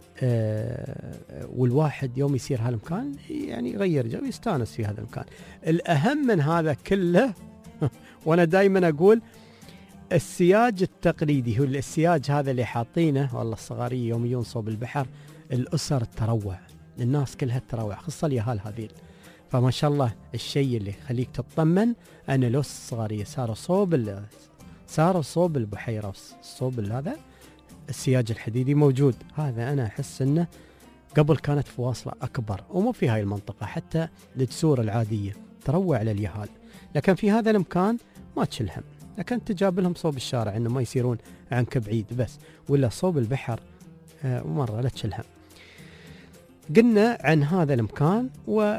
والواحد يوم يصير هالمكان يعني يغير جو يستانس في هذا المكان. الأهم من هذا كله وأنا دايما أقول السياج التقليدي، هو السياج هذا اللي حاطينه والله الصغارية يوم يجون صوب البحر الأسر تروع، الناس كلها تروع خاصة اليهال هذيل. فما شاء الله الشيء اللي يخليك تطمن أن لو الصغارية صاروا صوب البحيرة صوب هذا السياج الحديدي موجود. هذا أنا أحس أنه قبل كانت فواصلة أكبر، ومو في هاي المنطقة حتى الجسور العادية تروع على اليهال، لكن في هذا المكان ما تشلهم، لكن تجاب لهم صوب الشارع إنه ما يصيرون عنك بعيد بس، ولا صوب البحر مرة لا تشلهم. قلنا عن هذا المكان و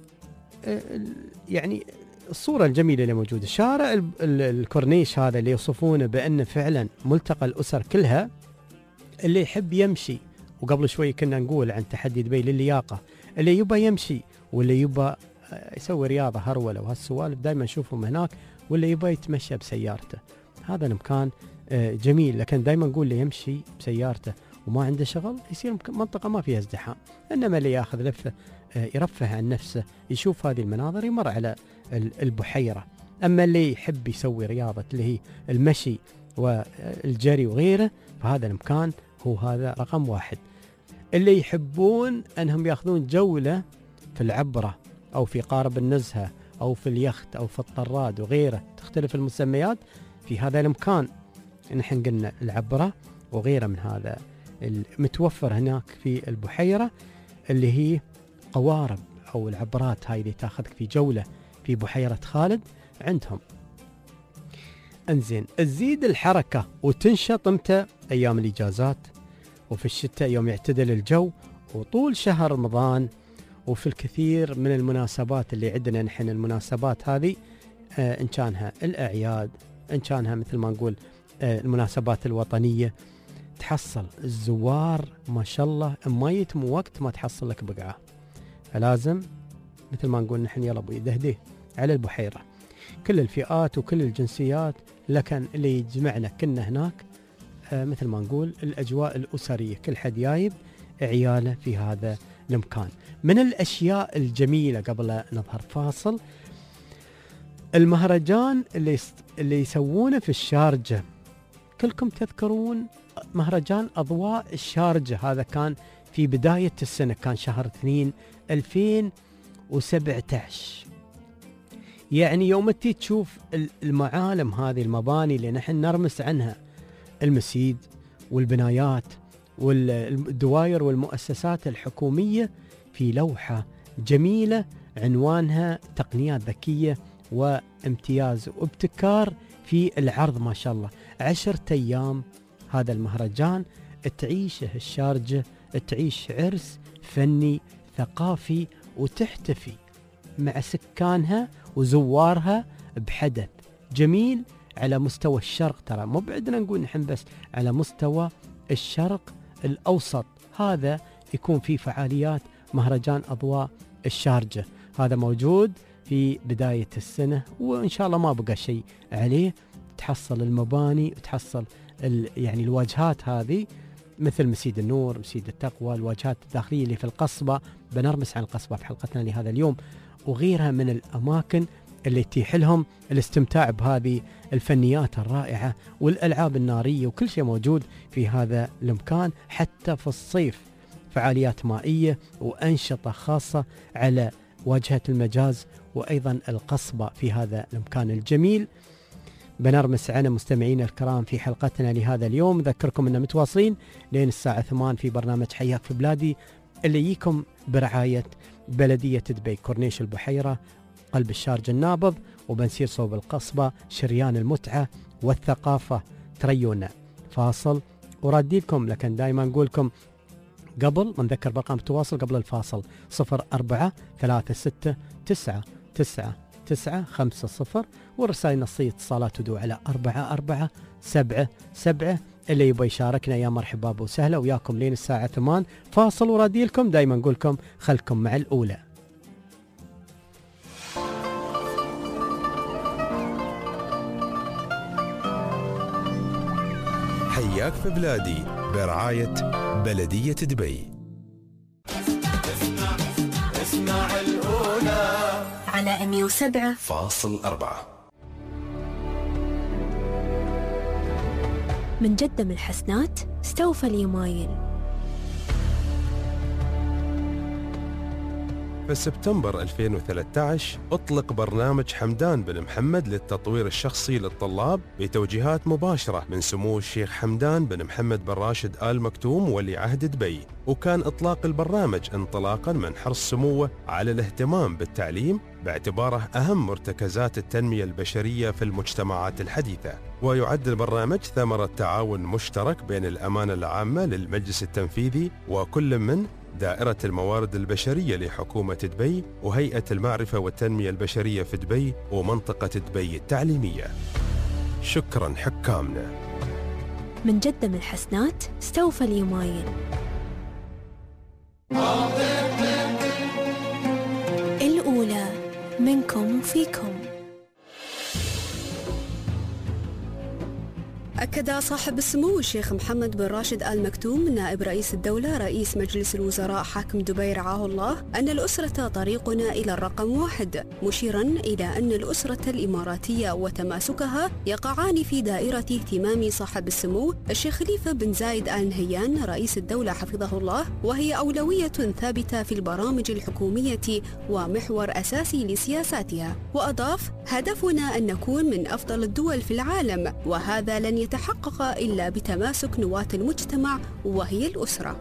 يعني الصورة الجميلة اللي موجودة. شارع الكورنيش هذا اللي يوصفونه بأنه فعلا ملتقى الأسر كلها، اللي يحب يمشي، وقبل شوي كنا نقول عن تحدي دبي للياقة، اللي يبى يمشي واللي يبى يسوي رياضة هرولة وهالسوالف دائما نشوفهم هناك، واللي يبى يتمشى بسيارته. هذا المكان جميل، لكن دائما نقول اللي يمشي بسيارته وما عنده شغل يصير منطقة ما فيها ازدحام، إنما اللي ياخذ لفة يرفه عن نفسه يشوف هذه المناظر يمر على البحيرة. أما اللي يحب يسوي رياضة اللي هي المشي والجري وغيره، فهذا المكان هو هذا رقم 1. اللي يحبون أنهم يأخذون جولة في العبرة أو في قارب النزهة أو في اليخت أو في الطراد وغيره، تختلف المسميات في هذا المكان. نحن قلنا العبرة وغيره من هذا المتوفر هناك في البحيرة، اللي هي قوارب أو العبرات هاي اللي تاخذك في جولة في بحيرة خالد عندهم. انزين، تزيد الحركة وتنشط امتى؟ أيام الإجازات، وفي الشتاء يوم يعتدل الجو، وطول شهر رمضان وفي الكثير من المناسبات اللي عندنا نحن. المناسبات هذه إن كانها الأعياد، إن كانها مثل ما نقول المناسبات الوطنية، تحصل الزوار ما شاء الله ما يتم وقت ما تحصل لك بقعة. فلازم مثل ما نقول نحن يلا ابو يدهده على البحيرة، كل الفئات وكل الجنسيات، لكن اللي يجمعنا كنا هناك مثل ما نقول الأجواء الأسرية، كل حد جايب عياله في هذا المكان. من الأشياء الجميلة قبل نظهر فاصل، المهرجان اللي يسوونه في الشارجة. كلكم تذكرون مهرجان أضواء الشارجة، هذا كان في بداية السنة، كان شهر 2 2017. يعني يوم تي تشوف المعالم هذه، المباني اللي نحن نرمس عنها، المسيد والبنايات والدوائر والمؤسسات الحكومية، في لوحة جميلة عنوانها تقنيات ذكية وامتياز وابتكار في العرض. ما شاء الله 10 أيام هذا المهرجان تعيشه الشارجة، تعيش عرس فني ثقافي وتحتفي مع سكانها وزوارها بحدث جميل على مستوى الشرق. ترى مو بعدنا نقول نحن بس، على مستوى الشرق الأوسط هذا يكون في فعاليات مهرجان أضواء الشارجة. هذا موجود في بداية السنة، وإن شاء الله ما بقى شيء عليه. تحصل المباني وتحصل يعني الواجهات هذه، مثل مسيد النور، مسيد التقوى، الواجهات الداخلية اللي في القصبة، بنرمس عن القصبة في حلقتنا لهذا اليوم، وغيرها من الأماكن اللي يتيح لهم الاستمتاع بهذه الفنيات الرائعة والألعاب النارية، وكل شيء موجود في هذا المكان. حتى في الصيف فعاليات مائية وأنشطة خاصة على واجهة المجاز وأيضا القصبة في هذا المكان الجميل. بنرمس عنه مستمعين الكرام في حلقتنا لهذا اليوم. أذكركم أننا متواصلين لين الساعة 8 في برنامج حياك في بلادي، اللي يجيكم برعاية بلدية دبي، كورنيش البحيرة، قلب الشارجة النابض، وبنسير صوب القصبة، شريان المتعة والثقافة. تريونا فاصل ورادي لكم، لكن دائما نقول لكم قبل ما نذكر برقم التواصل قبل الفاصل 0436999950، والرسائل النصية اتصالات تدو على 4477. اللي يبغى يشاركنا يا مرحبا وسهلا وياكم لين الساعة 8. فاصل ورادي لكم، دائما نقول لكم خلكم مع الأولى. حياك في بلادي برعاية بلدية دبي. اسمع الأولى على 107.4. من جدة الحسنات استوفى اليمايل. في سبتمبر 2013 أطلق برنامج حمدان بن محمد للتطوير الشخصي للطلاب بتوجيهات مباشرة من سمو الشيخ حمدان بن محمد بن راشد آل مكتوم ولي عهد دبي. وكان إطلاق البرنامج انطلاقا من حرص سموه على الاهتمام بالتعليم باعتباره أهم مرتكزات التنمية البشرية في المجتمعات الحديثة. ويعد البرنامج ثمرة تعاون مشترك بين الأمانة العامة للمجلس التنفيذي وكل من دائرة الموارد البشرية لحكومة دبي وهيئة المعرفة والتنمية البشرية في دبي ومنطقة دبي التعليمية. شكرا حكامنا. من جدة من الحسنات استوفى اليمايل. الأولى منكم وفيكم. أكد صاحب السمو الشيخ محمد بن راشد آل مكتوم نائب رئيس الدولة رئيس مجلس الوزراء حاكم دبي رعاه الله أن الأسرة طريقنا إلى الرقم 1، مشيرا إلى أن الأسرة الإماراتية وتماسكها يقعان في دائرة اهتمام صاحب السمو الشيخ خليفة بن زايد آل نهيان رئيس الدولة حفظه الله، وهي أولوية ثابتة في البرامج الحكومية ومحور أساسي لسياساتها. وأضاف: هدفنا أن نكون من أفضل الدول في العالم، وهذا لن يتحقق إلا بتماسك نواة المجتمع وهي الأسرة.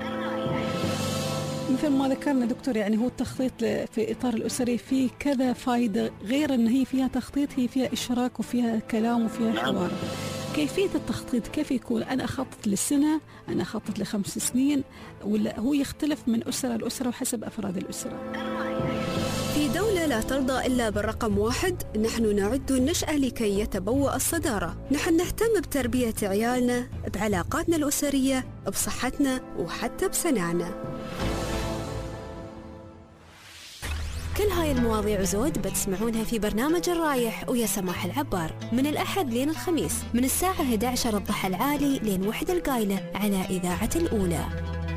مثل ما ذكرنا دكتور، يعني هو التخطيط في إطار الأسري فيه كذا فائدة، غير أن هي فيها تخطيط، هي فيها إشراك وفيها كلام وفيها حوار. كيفية التخطيط كيف يكون؟ أنا أخطط للسنة، أنا أخطط ل5 سنين، ولا هو يختلف من أسرة لأسرة وحسب أفراد الأسرة؟ في دولة لا ترضى إلا بالرقم 1 نحن نعد النشأة لكي يتبوأ الصدارة. نحن نهتم بتربية عيالنا، بعلاقاتنا الأسرية، بصحتنا وحتى بسنعنا. كل هاي المواضيع وزود بتسمعونها في برنامج الرايح ويا سماح العبار من الأحد لين الخميس من الساعة 11 الضحى العالي لين 1 القايلة على إذاعة الأولى.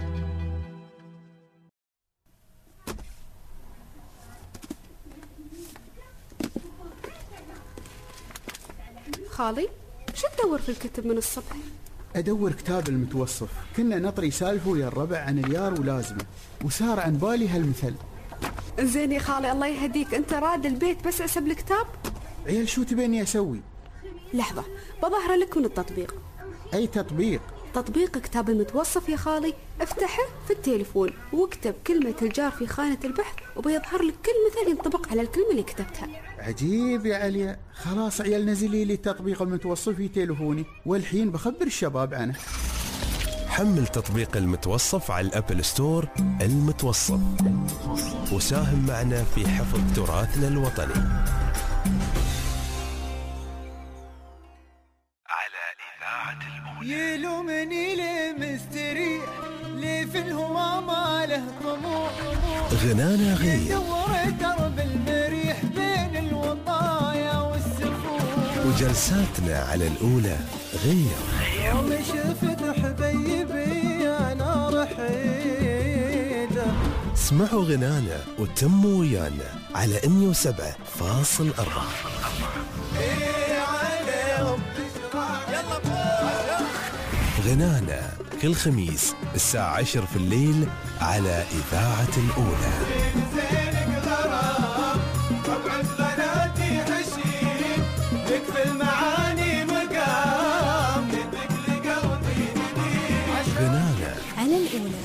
خالي شو تدور في الكتب من الصبح؟ أدور كتاب المتوصف. كنا نطري سالفه ويا الربع عن اليار ولازمه، وصار عن بالي هالمثل. زين يا خالي الله يهديك، انت راد البيت بس اسب الكتاب؟ عيال شو تبيني اسوي؟ لحظة بظهر لك من التطبيق. اي تطبيق؟ تطبيق كتاب المتوصف يا خالي. افتحه في التليفون واكتب كلمة الجار في خانة البحث وبيظهر لك كل مثل ينطبق على الكلمة اللي كتبتها. عجيب يا عليا. خلاص عيال نزلي لي تطبيق المتوصف في تليفوني والحين بخبر الشباب عنه. حمل تطبيق المتوصف على الأبل ستور. المتوصف، وساهم معنا في حفظ تراثنا الوطني. على إذاعة الأولى. يلومني ليه مستريح، ليه في الهوى ما له طموح. غنانا غير يدور درب المريح بين الوطايا والسفوح. وجلساتنا على الأولى غير. يوم شفت حبيبي أنا رحيده. اسمعوا غنانا وتموا ويانا على 107.4. غنانا كل خميس الساعة 10 في الليل على إذاعة الأولى. غنانا على الأولى.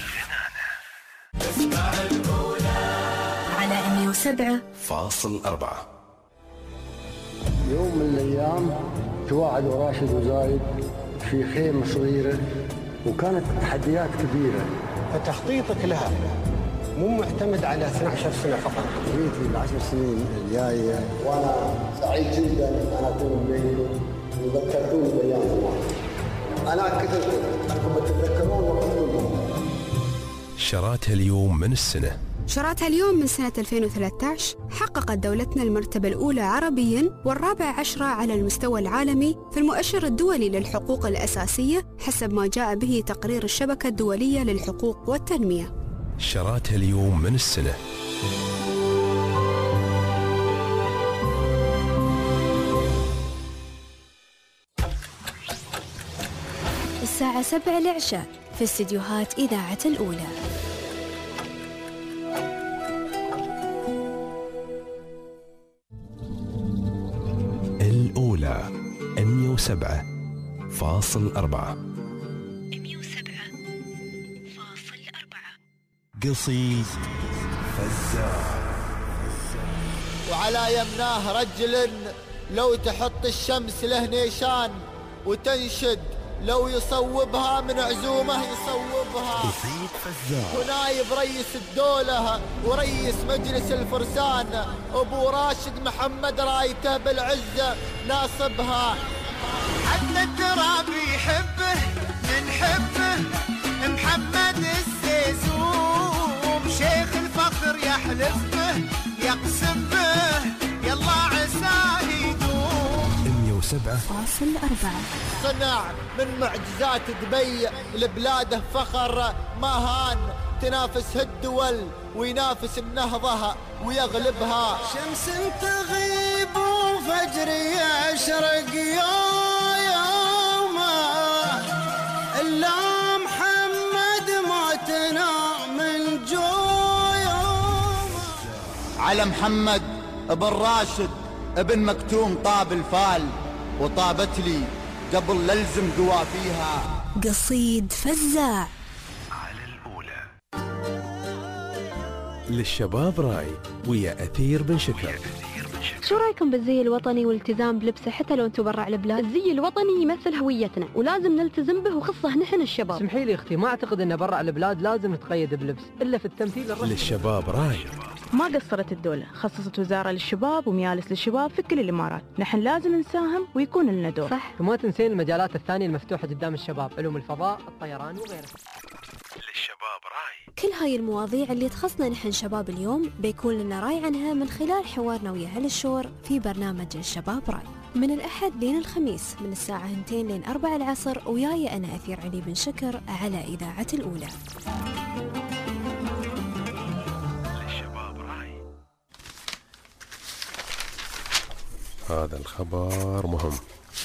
اسمع الأولى على 107.4. يوم من الأيام تواعدوا راشد وزايد في خيمة صغيرة وكانت تحديات كبيرة، فتخطيطك لها مو معتمد على 12 سنة فقط. بيتي ال10 سنين الجاية وأنا سعيد جدا أن أكون بينكم وذكرتوني بأيام الله. أنا كثرت أنكم تتذكرون وقتكم. شراتها اليوم من السنة. شراتها اليوم من سنة 2013 حققت دولتنا المرتبة الأولى عربياً وال14 على المستوى العالمي في المؤشر الدولي للحقوق الأساسية حسب ما جاء به تقرير الشبكة الدولية للحقوق والتنمية. شراتها اليوم من السنة. الساعة 7 العشاء في استديوهات إذاعة الأولى. الأولى 107.4. قصيد فزاع. وعلى يمناه رجل لو تحط الشمس له نيشان وتنشد لو يصوبها من عزومه يصوبها. قصيد فزاع. ونايب رئيس الدولة ورئيس مجلس الفرسان أبو راشد محمد رايته بالعزة ناصبها. حتى التراب يحبه نحبه محمد السيسوم. شيخ الفخر يحلف به يقسم به يلا عساه يدوم. 107.4. صنع من معجزات دبي لبلاده فخر ما هان. تنافسها الدول وينافس النهضة ويغلبها. شمس تغيب وفجر يشرق يومه إلا محمد موتنا من جويومه. على محمد ابن راشد ابن مكتوم طاب الفال وطابت لي قبل للزم قوافيها. قصيد فزاع. للشباب راي ويا أثير بن شكر. شو رايكم بالزي الوطني والالتزام بلبسه حتى لو انتم برا البلاد؟ الزي الوطني يمثل هويتنا ولازم نلتزم به، وخصه نحن الشباب. اسمحي لي اختي، ما اعتقد ان برا البلاد لازم نتقيد بلبس الا في التمثيل الرسمي. للشباب رايد. ما قصرت الدولة، خصصت وزارة للشباب وميالس للشباب في كل الإمارات. نحن لازم نساهم ويكون لنا دور. صح. وما تنسين المجالات الثانية المفتوحة قدام الشباب، علوم الفضاء، الطيران وغيره. للشباب راي. كل هاي المواضيع اللي تخصنا نحن شباب اليوم بيكون لنا راي عنها من خلال حوارنا ويا هل الشور في برنامج الشباب راي من الأحد لين الخميس من الساعة 2 لين 4 العصر، وياي أنا أثير علي بن شكر على إذاعة الأولى. هذا الخبر مهم،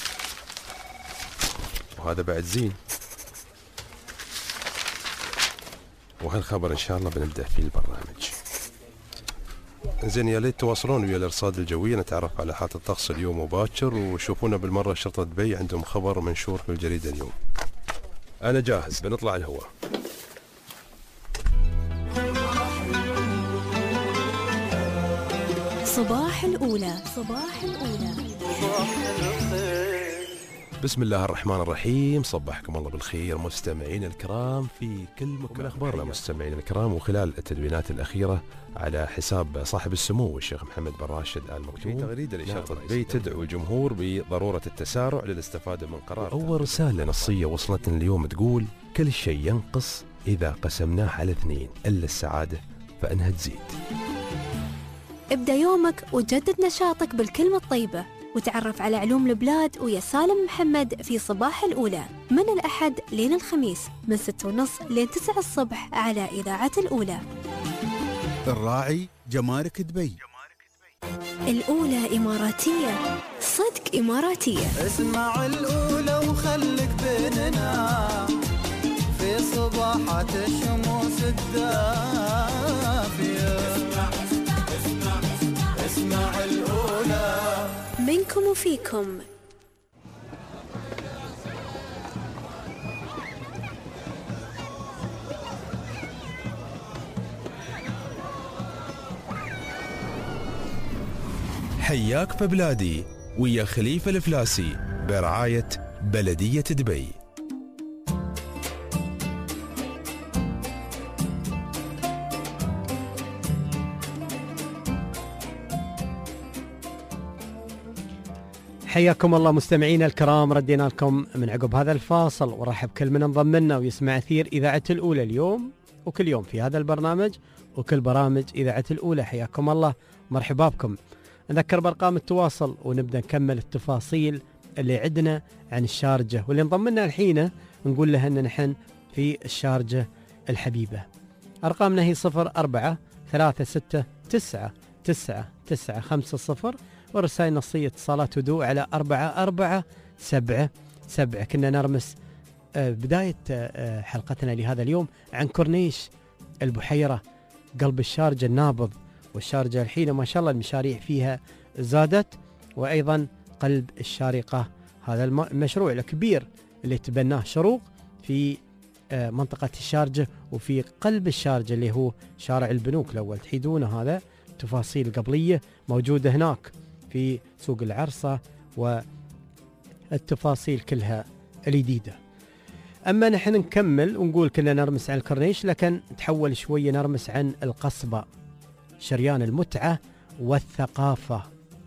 وهذا بعد زين، وهالخبر إن شاء الله بنبدأ فيه البرنامج. زين، يا ليت تواصلون ويا الأرصاد الجوية نتعرف على حالة الطقس اليوم وباكر، وشوفونا بالمرة شرطة دبي عندهم خبر منشور في الجريدة اليوم. أنا جاهز، بنطلع الهواء. صباح الأولى. صباح الأولى. بسم الله الرحمن الرحيم، صبحكم الله بالخير مستمعين الكرام في كل مكان. من أخبارنا مستمعين الكرام، وخلال التدوينات الأخيرة على حساب صاحب السمو الشيخ محمد بن راشد آل مكتوم، في تغريدة لشرطة دبي تدعو الجمهور بضرورة التسارع للاستفادة من قرار. أول رسالة نصية وصلتنا اليوم تقول: كل شيء ينقص إذا قسمناه على 2، إلا السعادة فإنها تزيد. ابدأ يومك وجدد نشاطك بالكلمة الطيبة، وتعرف على علوم البلاد ويا سالم محمد في صباح الأولى من الأحد لين الخميس من 6:30 لين 9 الصبح على إذاعة الأولى. الراعي جمارك دبي. الأولى إماراتية، صدق إماراتية. اسمع الأولى وخلك بيننا في صباحات الشموس الدافية. اسمع الأولى منكم وفيكم. حياك في بلادي ويا خليفة الفلاسي برعاية بلدية دبي. حياكم الله مستمعينا الكرام، ردينا لكم من عقب هذا الفاصل، ورحب كل من انضم لنا ويسمع أثير إذاعة الأولى اليوم وكل يوم في هذا البرنامج وكل برامج إذاعة الأولى. حياكم الله، مرحبا بكم. نذكر بأرقام التواصل ونبدأ نكمل التفاصيل اللي عندنا عن الشارجة، واللي انضم لنا الحين نقول له أن نحن في الشارجة الحبيبة. أرقامنا هي 0436999950، ورسائل نصية اتصالات هدوء على 4477. كنا نرمس بداية حلقتنا لهذا اليوم عن كورنيش البحيرة، قلب الشارجة النابض، والشارجة الحين ما شاء الله المشاريع فيها زادت، وأيضا قلب الشارقة هذا المشروع الكبير اللي تبناه شروق في منطقة الشارجة وفي قلب الشارجة اللي هو شارع البنوك الأول. تحيدون هذا تفاصيل قبلية موجودة هناك في سوق العرصة والتفاصيل كلها الجديدة. أما نحن نكمل ونقول كنا نرمس عن الكورنيش، لكن تحول شوية نرمس عن القصبة، شريان المتعة والثقافة.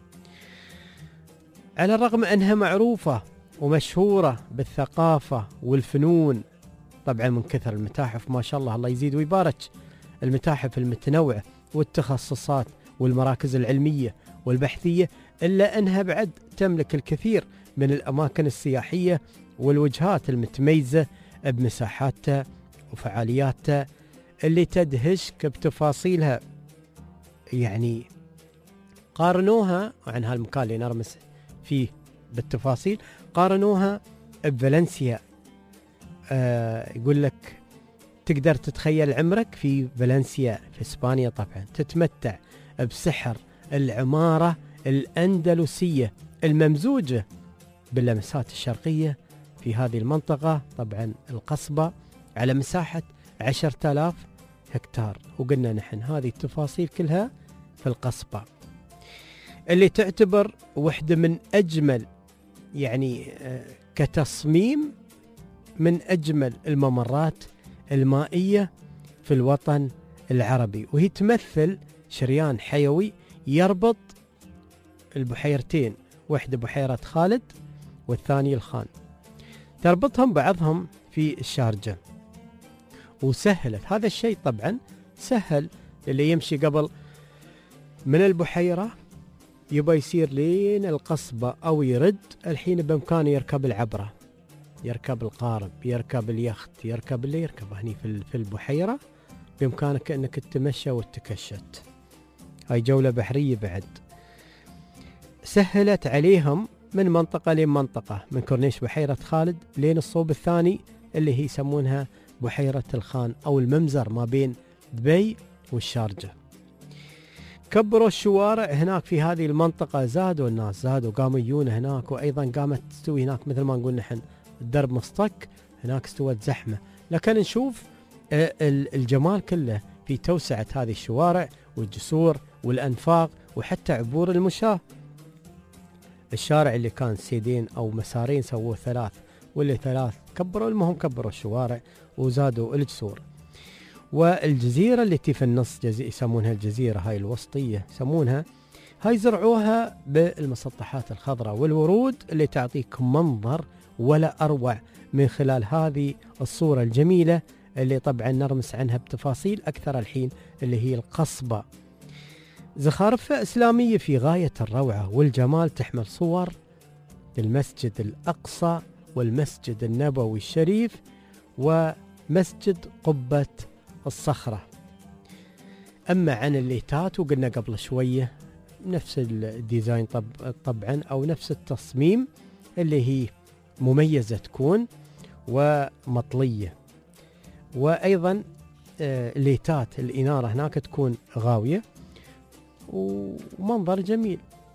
على الرغم أنها معروفة ومشهورة بالثقافة والفنون، طبعا من كثر المتاحف ما شاء الله الله يزيد ويبارك، المتاحف المتنوعة والتخصصات والمراكز العلمية والبحثية، إلا أنها بعد تملك الكثير من الأماكن السياحية والوجهات المتميزة بمساحاتها وفعالياتها اللي تدهشك بتفاصيلها. يعني قارنوها عن هالمكان اللي نرمس فيه بالتفاصيل، قارنوها بفالنسيا. يقول لك تقدر تتخيل عمرك في فالنسيا في إسبانيا، طبعا تتمتع بسحر العمارة الأندلسية الممزوجة باللمسات الشرقية في هذه المنطقة. طبعا القصبة على مساحة 10,000 هكتار، وقلنا نحن هذه التفاصيل كلها في القصبة. اللي تعتبر واحدة من أجمل يعني كتصميم من أجمل الممرات المائية في الوطن العربي، وهي تمثل شريان حيوي يربط البحيرتين، واحدة بحيرة خالد والثانية الخان، تربطهم بعضهم في الشارجة. وسهلت هذا الشيء، طبعا سهل اللي يمشي قبل من البحيرة يبغى يصير لين القصبة أو يرد، الحين بإمكانه يركب العبرة، يركب القارب، يركب اليخت، يركب اللي يركب هني في البحيرة، بإمكانك أنك تتمشى وتكشت. هاي جولة بحرية بعد. سهلت عليهم من منطقة لين منطقة، من كورنيش بحيرة خالد لين الصوب الثاني اللي هي يسمونها بحيرة الخان أو الممزر ما بين دبي والشارجة. كبروا الشوارع هناك في هذه المنطقة، زادوا الناس، زادوا قاموا يجون هناك، وأيضا قامت تستوي هناك مثل ما نقول نحن الدرب مصطك، هناك استوت زحمة. لكن نشوف الجمال كله في توسعة هذه الشوارع والجسور والأنفاق وحتى عبور المشاة. الشارع اللي كان سيدين أو مسارين سووه ثلاث، واللي ثلاث كبروا، المهم كبروا الشوارع وزادوا الجسور. والجزيرة التي في النص يسمونها الجزيرة هاي الوسطية يسمونها، هاي زرعوها بالمسطحات الخضراء والورود اللي تعطيك منظر ولا أروع من خلال هذه الصورة الجميلة اللي طبعا نرمس عنها بتفاصيل أكثر الحين، اللي هي القصبة. زخارفها إسلامية في غاية الروعة والجمال، تحمل صور المسجد الأقصى والمسجد النبوي الشريف ومسجد قبة الصخرة. أما عن الليتات وقلنا قبل شوية نفس الديزاين طبعا أو نفس التصميم اللي هي مميزة تكون ومطلية. وأيضا الليتات الإنارة هناك تكون غاوية ومنظر جميل.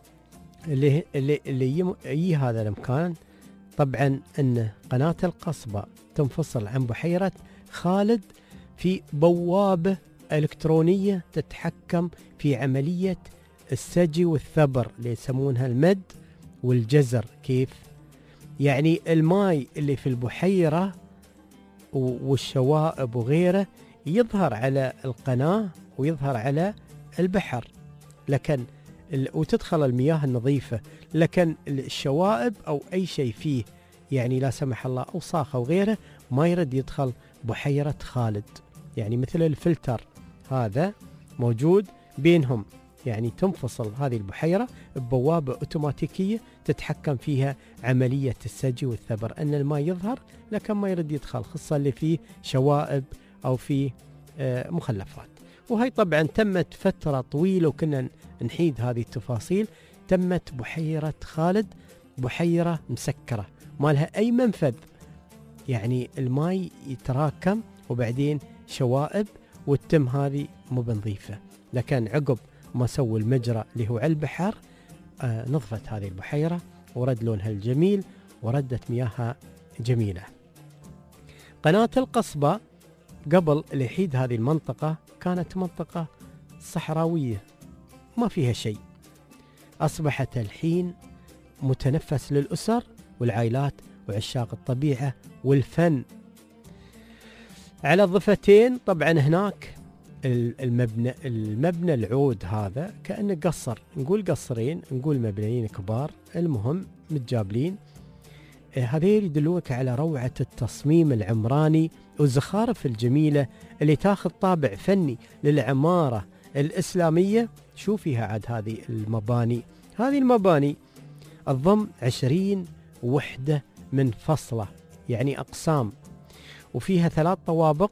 اللي يجي هذا المكان طبعا أن قناة القصبة تنفصل عن بحيرة خالد في بوابة إلكترونية تتحكم في عملية السجي والثبر اللي يسمونها المد والجزر. كيف؟ يعني الماء اللي في البحيرة والشوائب وغيره يظهر على القناة ويظهر على البحر، لكن وتدخل المياه النظيفة، لكن الشوائب أو أي شيء فيه يعني لا سمح الله أوساخ أو غيره ما يرد يدخل بحيرة خالد. يعني مثل الفلتر هذا موجود بينهم، يعني تنفصل هذه البحيرة ببوابة أوتوماتيكية تتحكم فيها عملية السجي والثبر، أن الماء يظهر لكن ما يرد يدخل، خاصة اللي فيه شوائب أو فيه مخلفات. وهي طبعا تمت فترة طويلة وكنا نحيد هذه التفاصيل. تمت بحيرة خالد بحيرة مسكرة ما لها أي منفذ، يعني الماء يتراكم وبعدين شوائب والتم هذه مو بنظيفة. لكن عقب ما سووا المجرى اللي هو على البحر نظفت هذه البحيرة ورد لونها الجميل وردت مياهها جميلة. قناة القصبة قبل الحيد هذه المنطقة كانت منطقة صحراوية ما فيها شيء، أصبحت الحين متنفس للأسر والعائلات وعشاق الطبيعة والفن. على الضفتين طبعا هناك المبنى العود هذا كأنه قصر، نقول قصرين نقول مبنيين كبار، المهم متجابلين. هذين يدلوك على روعة التصميم العمراني والزخارف الجميلة اللي تاخذ طابع فني للعمارة الإسلامية. شو فيها عاد هذه المباني؟ هذه المباني تضم 20 وحدة منفصلة يعني أقسام، وفيها 3 طوابق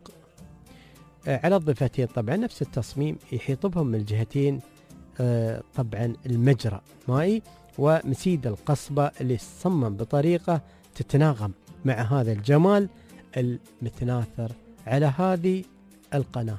على الضفتين. طبعا نفس التصميم يحيط بهم من الجهتين طبعا المجرى مائي ومسيد القصبة اللي صمم بطريقة تتناغم مع هذا الجمال المتناثر على هذه القناة.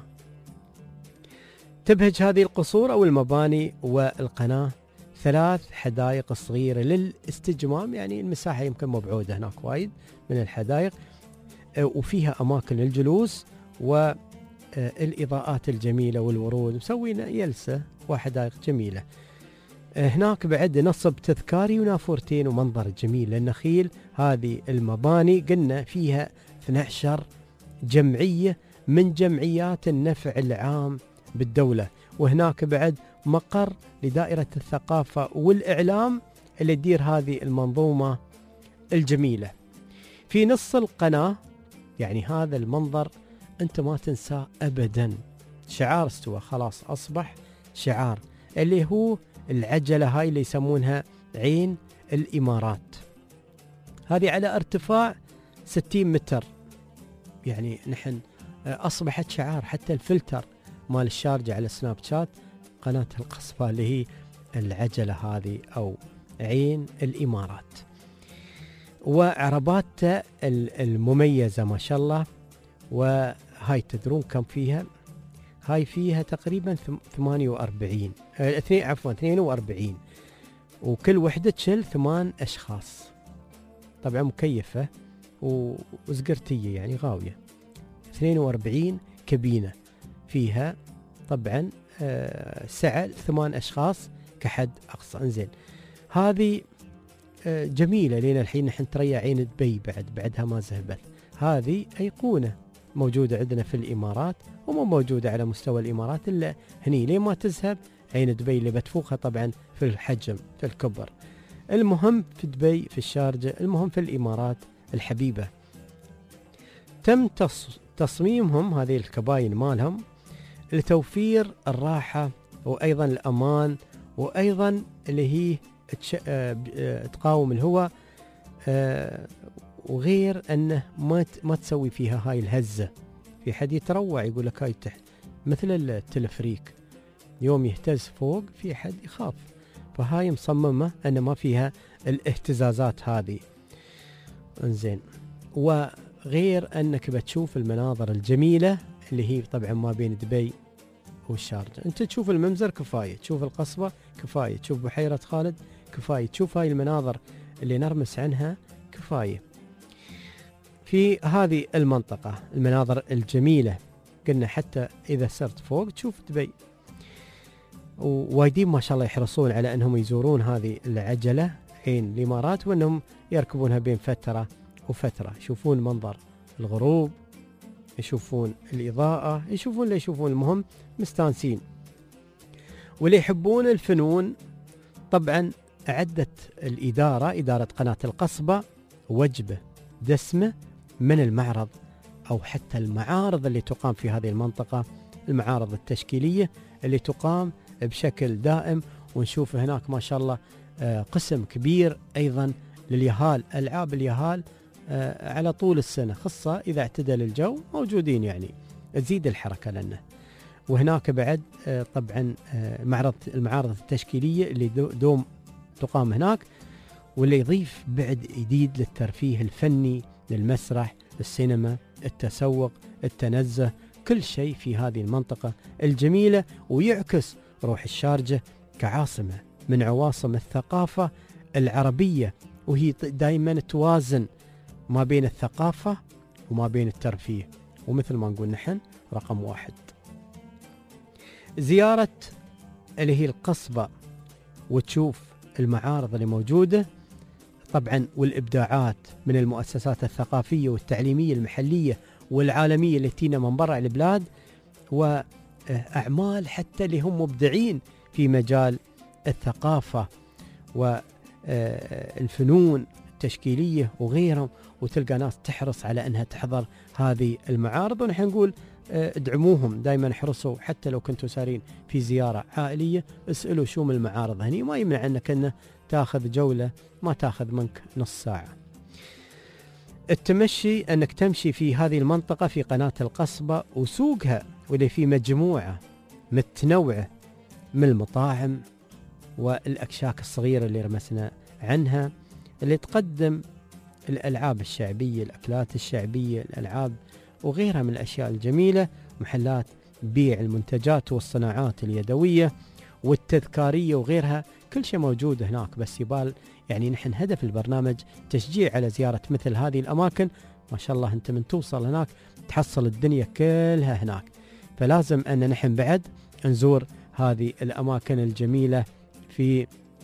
تبهج هذه القصور أو المباني والقناة 3 حدائق صغيرة للاستجمام، يعني المساحة يمكن مبعودة هناك وايد من الحدائق، وفيها أماكن الجلوس والإضاءات الجميلة والورود، مسوينا يلسة وحدائق جميلة. هناك بعد نصب تذكاري ونافورتين ومنظر جميل للنخيل. هذه المباني قلنا فيها 12 جمعية من جمعيات النفع العام بالدولة، وهناك بعد مقر لدائرة الثقافة والإعلام اللي تدير هذه المنظومة الجميلة. في نص القناة يعني هذا المنظر أنت ما تنساه أبدا. شعار استوى خلاص أصبح شعار، اللي هو العجلة هاي اللي يسمونها عين الإمارات. هذه على ارتفاع 60 متر، يعني نحن أصبحت شعار. حتى الفلتر مال الشارجة على سناب شات قناة القصبة اللي هي العجلة هذه أو عين الإمارات، وعرباتها المميزة ما شاء الله. وهاي تدرون كم فيها؟ هاي فيها تقريبا 42، وكل وحدة تشيل 8 أشخاص، طبعا مكيفة وزقرتية يعني غاوية. 42 كابينة فيها بعد سعة 8 أشخاص كحد أقصى. انزين هذه جميلة لنا الحين نحن تريا عين دبي بعدها ما زهبت. هذه أيقونة موجودة عندنا في الإمارات ومو موجودة على مستوى الإمارات إلا هني، ليه ما تذهب عين دبي اللي بتفوقها طبعا في الحجم في الكبر. المهم في دبي في الشارجة، المهم في الإمارات الحبيبة. تم تصميمهم هذه الكباين مالهم لتوفير الراحة وأيضا الأمان، وأيضا اللي هي تقاوم الهواء، وغير أنه ما تسوي فيها هاي الهزة. في حد يتروع يقول لك هاي تحت مثل التلفريك يوم يهتز فوق، في حد يخاف. فهاي مصممة أن ما فيها الاهتزازات هذه. انزين وغير أنك بتشوف المناظر الجميلة اللي هي طبعا ما بين دبي والشارجة. انت تشوف المنظر كفاية، تشوف القصبة كفاية، تشوف بحيرة خالد كفاية، تشوف هاي المناظر اللي نرمس عنها كفاية. في هذه المنطقة المناظر الجميلة قلنا حتى إذا سرت فوق تشوف دبي. ووايدين ما شاء الله يحرصون على أنهم يزورون هذه العجلة عين الإمارات، وأنهم يركبونها بين فترة وفترة، يشوفون منظر الغروب، يشوفون الإضاءة، يشوفون اللي يشوفون، المهم مستانسين. واللي يحبون الفنون طبعا أعدت الإدارة، إدارة قناة القصبة، وجبة دسمة من المعرض أو حتى المعارض اللي تقام في هذه المنطقة، المعارض التشكيلية اللي تقام بشكل دائم. ونشوف هناك ما شاء الله قسم كبير أيضا لليهال، ألعاب اليهال على طول السنة، خاصة إذا اعتدل الجو موجودين يعني تزيد الحركة لنا. وهناك بعد طبعا المعارض التشكيلية اللي دوم تقام هناك، واللي يضيف بعد جديد للترفيه الفني، للمسرح، السينما، التسوق، التنزه، كل شيء في هذه المنطقة الجميلة، ويعكس روح الشارجة كعاصمة من عواصم الثقافة العربية، وهي دائما توازن ما بين الثقافة وما بين الترفيه، ومثل ما نقول نحن رقم 1. زيارة اللي هي القصبة وتشوف المعارض اللي موجودة طبعا، والإبداعات من المؤسسات الثقافية والتعليمية المحلية والعالمية اللي تينا من برا البلاد، وأعمال حتى اللي هم مبدعين في مجال الثقافة والفنون التشكيلية وغيرهم، وتلقى ناس تحرص على أنها تحضر هذه المعارض. ونحن نقول ادعموهم دائما، احرصوا حتى لو كنتوا سارين في زيارة عائلية اسألوا شو من المعارض هني، ما يمنع أنك أنه تاخذ جولة ما تاخذ منك نص ساعة. التمشي أنك تمشي في هذه المنطقة في قناة القصبة وسوقها، واللي في مجموعة متنوعة من المطاعم والأكشاك الصغيرة اللي رمسنا عنها، اللي تقدم الألعاب الشعبية، الأكلات الشعبية، الألعاب وغيرها من الأشياء الجميلة، محلات بيع المنتجات والصناعات اليدوية والتذكارية وغيرها، كل شيء موجود هناك. بس يبال يعني نحن هدف البرنامج تشجيع على زيارة مثل هذه الأماكن. ما شاء الله أنت من توصل هناك تحصل الدنيا كلها هناك، فلازم أن نحن بعد نزور هذه الأماكن الجميلة في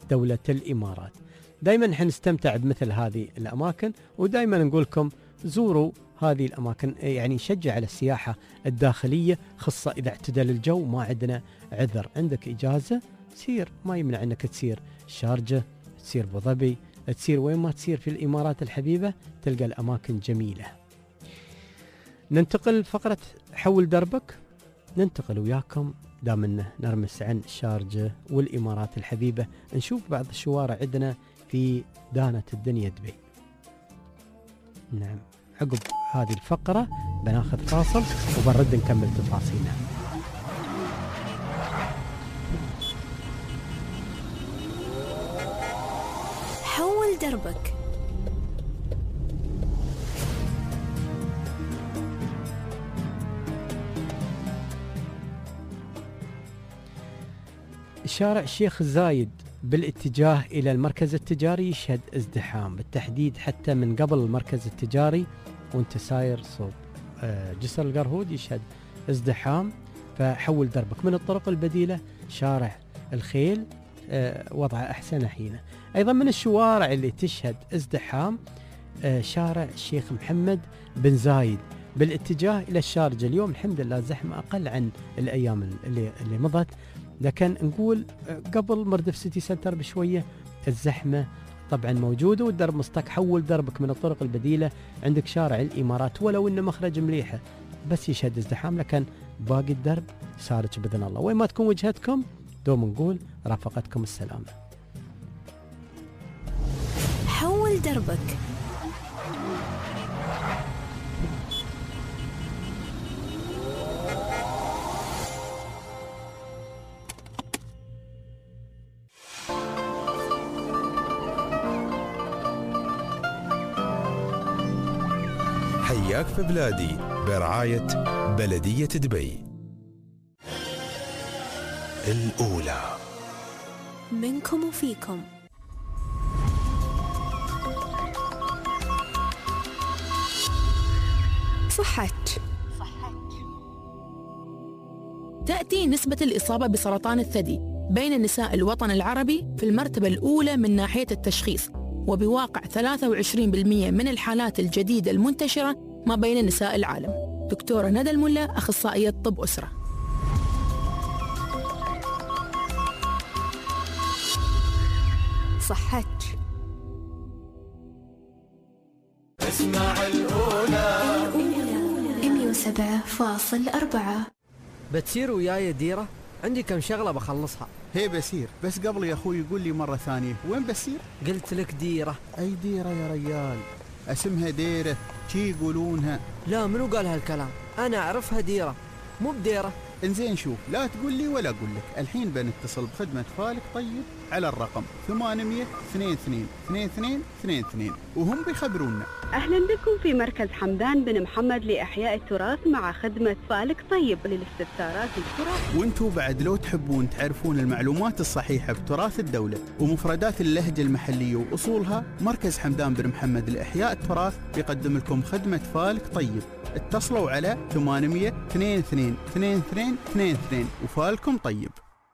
دولة الإمارات. دائما حنستمتع بمثل هذه الأماكن، ودائما نقول لكم زوروا هذه الأماكن، يعني نشجع على السياحة الداخلية، خاصة إذا اعتدل الجو ما عندنا عذر، عندك إجازة سير، ما يمنع أنك تسير شارجة، تسير أبو ظبي، تسير وين ما تسير في الإمارات الحبيبة تلقى الأماكن جميلة. ننتقل فقرة حول دربك، ننتقل وياكم دامنا نرمس عن شارجة والإمارات الحبيبة، نشوف بعض الشوارع عندنا في دانة الدنيا دبي. نعم، عقب هذه الفقرة بناخذ فاصل وبنرد نكمل تفاصيلها. حول دربك. شارع الشيخ زايد بالاتجاه إلى المركز التجاري يشهد ازدحام، بالتحديد حتى من قبل المركز التجاري وانت ساير صوب جسر القرهود يشهد ازدحام، فحول دربك. من الطرق البديلة شارع الخيل وضعه أحسن حين. أيضا من الشوارع اللي تشهد ازدحام شارع الشيخ محمد بن زايد بالاتجاه إلى الشارجة. اليوم الحمد لله زحمة أقل عن الأيام اللي مضت، لكن نقول قبل مردف سيتي سنتر بشوية الزحمة طبعا موجودة، والدرب مستك. حول دربك من الطرق البديلة، عندك شارع الإمارات ولو إنه مخرج مليحة بس يشهد ازدحام، لكن باقي الدرب سارج بإذن الله. وين ما تكون وجهتكم دوم نقول رافقتكم السلامة. حول دربك. حياك في بلادي برعاية بلدية دبي. الأولى منكم وفيكم. صحت. تأتي نسبة الإصابة بسرطان الثدي بين نساء الوطن العربي في المرتبة الأولى من ناحية التشخيص، وبواقع 23% من الحالات الجديدة المنتشرة ما بين نساء العالم. دكتورة ندى الملا، أخصائية طب أسرة. صحت. اسمع الأولى 107.4. بتسير وياي ديرة؟ عندي كم شغلة بخلصها. هي بسير، بس قبل يا أخوي يقول لي مرة ثانية وين بسير؟ قلت لك ديرة. أي ديرة يا ريال؟ اسمها ديرة، شي يقولونها. لا، منو قال هالكلام؟ أنا أعرفها ديرة مو بديرة. انزين شوف، لا تقول لي ولا أقول لك، الحين بنتصل بخدمة فالك طيب على الرقم 800 22 22 22 وهم بيخبرونا. أهلا بكم في مركز حمدان بن محمد لإحياء التراث مع خدمة فالك طيب للاستفسارات التراث. وانتوا بعد لو تحبون تعرفون المعلومات الصحيحة بتراث الدولة ومفردات اللهجة المحلية وأصولها، مركز حمدان بن محمد لإحياء التراث بيقدم لكم خدمة فالك طيب. اتصلوا على 800 22 22 22 وفالكم طيب.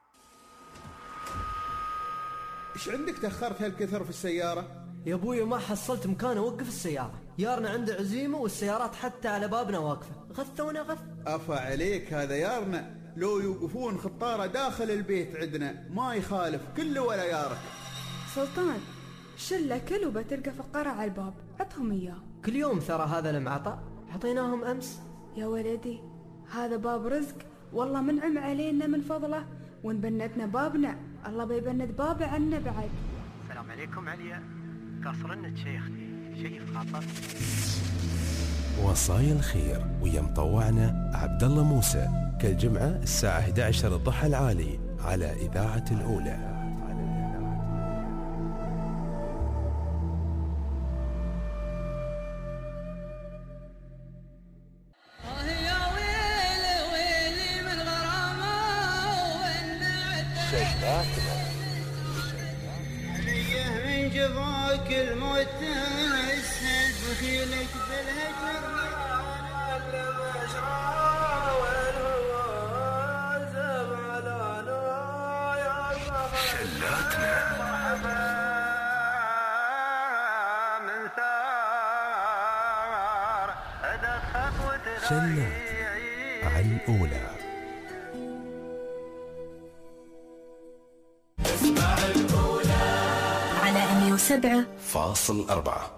ايش عندك تأخرت هالكثر في السيارة؟ يا ابوي ما حصلت مكان اوقف السيارة، يارنا عنده عزيمة والسيارات حتى على بابنا واقفة، غثونا غث. أفا عليك هذا يارنا، لو يوقفون خطارة داخل البيت عندنا ما يخالف كله ولا يارك. سلطان، شلة كلبة تلقى فقارة على الباب، عطهم إياه. كل يوم ترى هذا المعطى، عطيناهم أمس. يا ولدي هذا باب رزق، والله منعم علينا من فضله، وإن بنتنا بابنا الله بيبند بابه عنا بعد. السلام عليكم عليا، قاصرنك شيخ شيء في خاطر. وصايا الخير ويا مطوعنا عبد الله موسى كل جمعة الساعة 11 الضحى العالي على إذاعة الأولى. من جفاك الموت تسهل بخيلك بالهجر شلاتنا جنات على الأولى. اسمع الأولى على 107.4.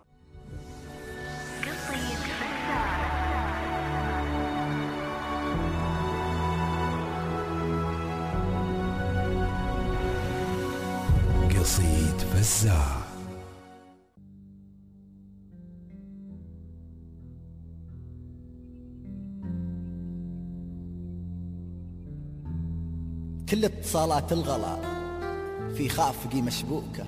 قصيد فزاع. كل اتصالات الغلا في خافقي مشبوكة،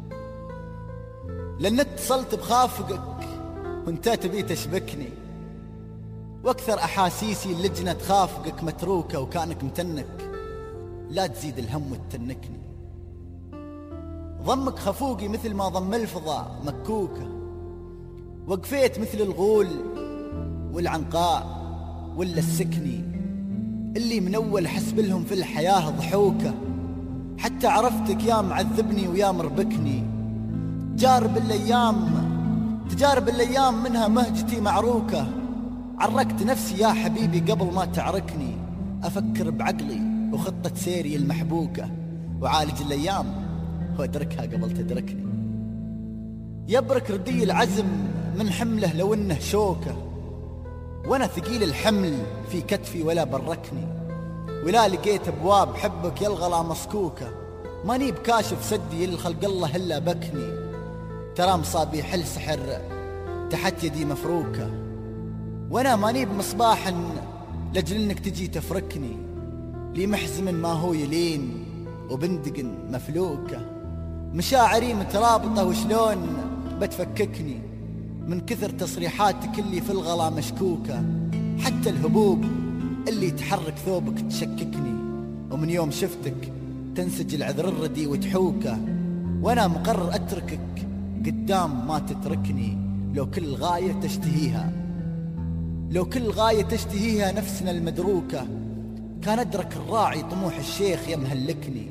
لأن اتصلت بخافقك وانت تبي تشبكني، واكثر احاسيسي اللجنة خافقك متروكة، وكانك متنك لا تزيد الهم وتتنكني. ضمك خفوقي مثل ما ضم الفضاء مكوكة، وقفيت مثل الغول والعنقاء ولا السكني اللي من اول حسب لهم في الحياة ضحوكة. حتى عرفتك يا معذبني ويا مربكني، تجارب الايام منها مهجتي معروكة. عركت نفسي يا حبيبي قبل ما تعركني، افكر بعقلي وخطة سيري المحبوكة، وعالج الايام وادركها قبل تدركني. يبرك ردي العزم من حمله لو انه شوكة، وانا ثقيل الحمل في كتفي ولا بركني. ولا لقيت ابواب حبك يا الغلا مسكوكة، ماني بكاشف سدي الخلق الله الا بكني. ترى مصابيح السحر تحت يدي مفروكة، وانا ماني بمصباح لاجل انك تجي تفركني. لي محزم ما هو يلين وبندق مفلوكة، مشاعري مترابطة وشلون بتفككني من كثر تصريحاتك اللي في الغلا مشكوكة. حتى الهبوب اللي تحرك ثوبك تشككني، ومن يوم شفتك تنسج العذر الردي وتحوكة. وانا مقرر اتركك قدام ما تتركني، لو كل غاية تشتهيها نفسنا المدروكة. كان ادرك الراعي طموح الشيخ يا مهلكني.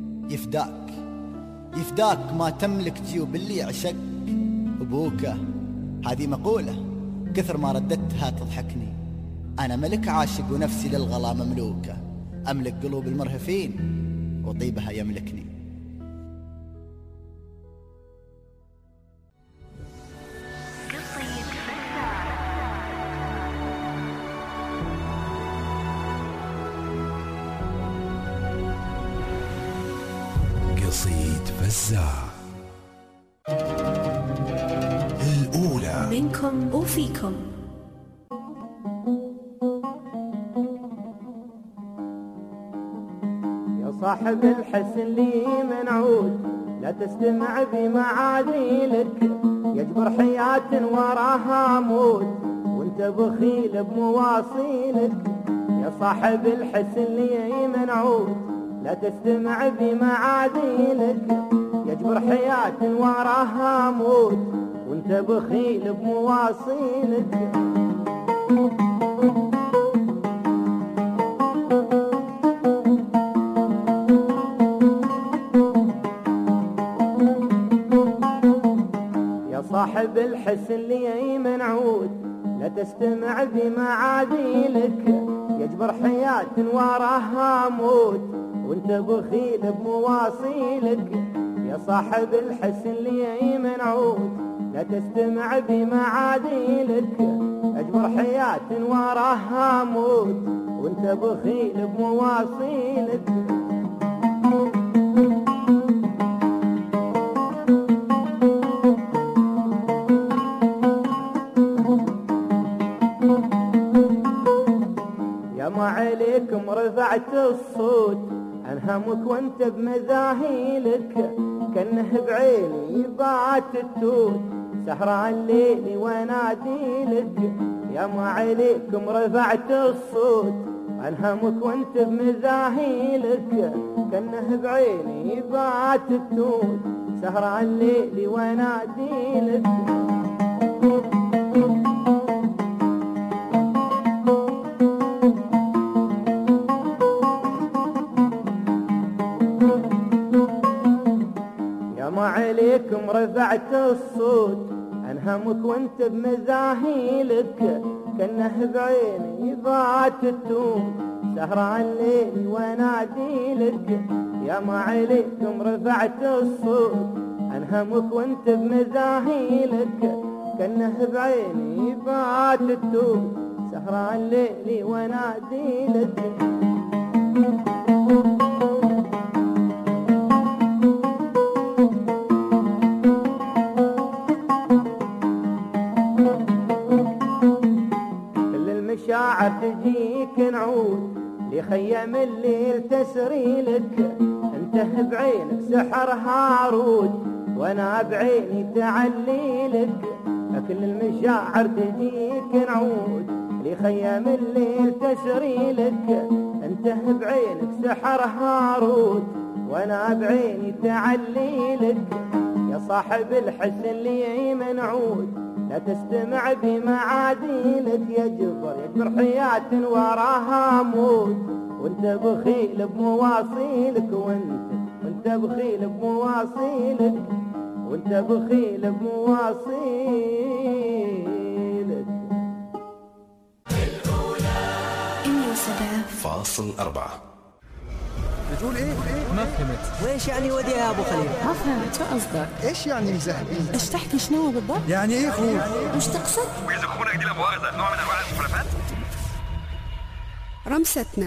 يفداك ما تملك جيوب اللي عشق أبوكة. هذه مقولة كثر ما رددتها تضحكني. أنا ملك عاشق ونفسي للغلا مملوكة، أملك قلوب المرهفين وطيبها يملكني. قصيد فزاع الأولى. منكم وفيكم. يا صاحب الحسن لي منعود، لا تستمع بمعاذيلك، يجبر حياة وراها موت وانت بخيل بمواصيلك. يا صاحب الحسن لي منعود، لا تستمع بمعاذيلك، يجبر حياة وراها موت وانت بخيل بمواصيلك. يا صاحب الحسن لي منعود، لا تستمع بمعاذيلك، يجبر حياة وراها موت وانت بخيل بمواصيلك. يا صاحب الحسن لي منعود، لا تستمع بمعاذيلك، اجبر حياة وراها موت وانت بخيل بمواصيلك. يا ما عليكم رفعت الصوت عن همك وانت بمذاهيلك، كانه بعيني بات التوت سهران الليل وناديلك. يا ما عليكم رفعت الصوت عن همك وانت بمذاهيلك، كانه بعيني بات التوت سهران الليل وناديلك. ما عليكم رفعت الصوت عن همك وانت بمذاهيلك، كأنه بعيني ضاعت التوم سهران الليل وانادي لك يا ما عليكم رفعت الصوت انهمك وانت بمزاهيلك كأنه بعيني ضاعت التوم سهران الليل وانادي لك المشاعر تجيك نعود لخيم الليل تسري لك انت بعينك سحر هارود وانا بعيني تعلي لك كل المشاعر تجيك نعود لخيم الليل تسري لك انت بعينك سحر هارود وانا بعيني تعلي لك يا صاحب الحس اللي منعود لا تستمع بمعاديلك يجبر حياة وراها موت وانت بخيل بمواصيلك وانت بخيل بمواصيلك وانت بخيل بمواصيلك. الأولى 107.4. بتقول ايه؟ ما فهمت. وايش يعني وديها يا ابو خليل؟ ما فهمت شو قصدك؟ ايش يعني مزهقين؟ ايش تحكي شنو بالضبط؟ يعني ايه خوف؟ وش تقصد؟ وإذا أخونا دي لا مؤاخذة نوع من أنواع المخالفات. رمستنا.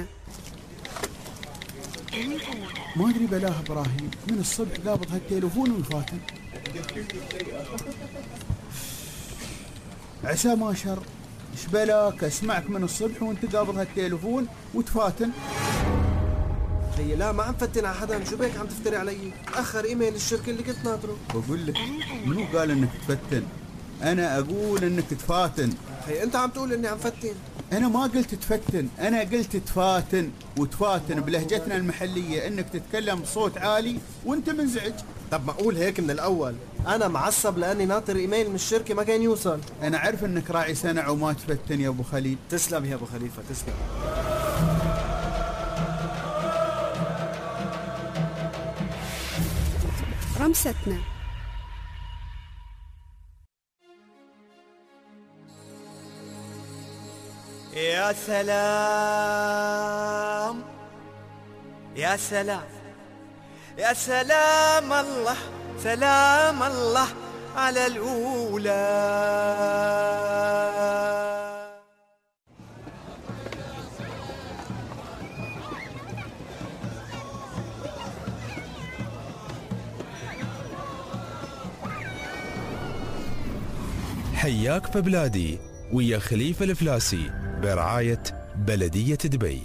ما ادري بلاه ابراهيم من الصبح قابض هالتليفون ويفاتن. عسى ما شر. ايش بلاك اسمعك من الصبح وانت قابض هالتليفون وتفاتن؟ هي لا ما عم فتن على حدا. شو بك عم تفتري علي؟ اخر ايميل الشركه اللي كنت ناطره. بقول لك منو قال انك تفتن؟ انا اقول انك تفاتن. هي انت عم تقول اني عم فتن. انا ما قلت تفتن، انا قلت تفاتن. وتفاتن بلهجتنا المحليه انك تتكلم بصوت عالي وانت منزعج. طب ما اقول هيك من الاول. انا معصب لاني ناطر ايميل من الشركه ما كان يوصل. انا عارف انك راعي سنع وما تفتن يا ابو خليل. تسلم يا ابو خليفه تسلم. رمستنا. يا سلام يا سلام يا سلام الله سلام الله على الأولى. حياك في بلادي ويا خليفة الفلاسي برعاية بلدية دبي.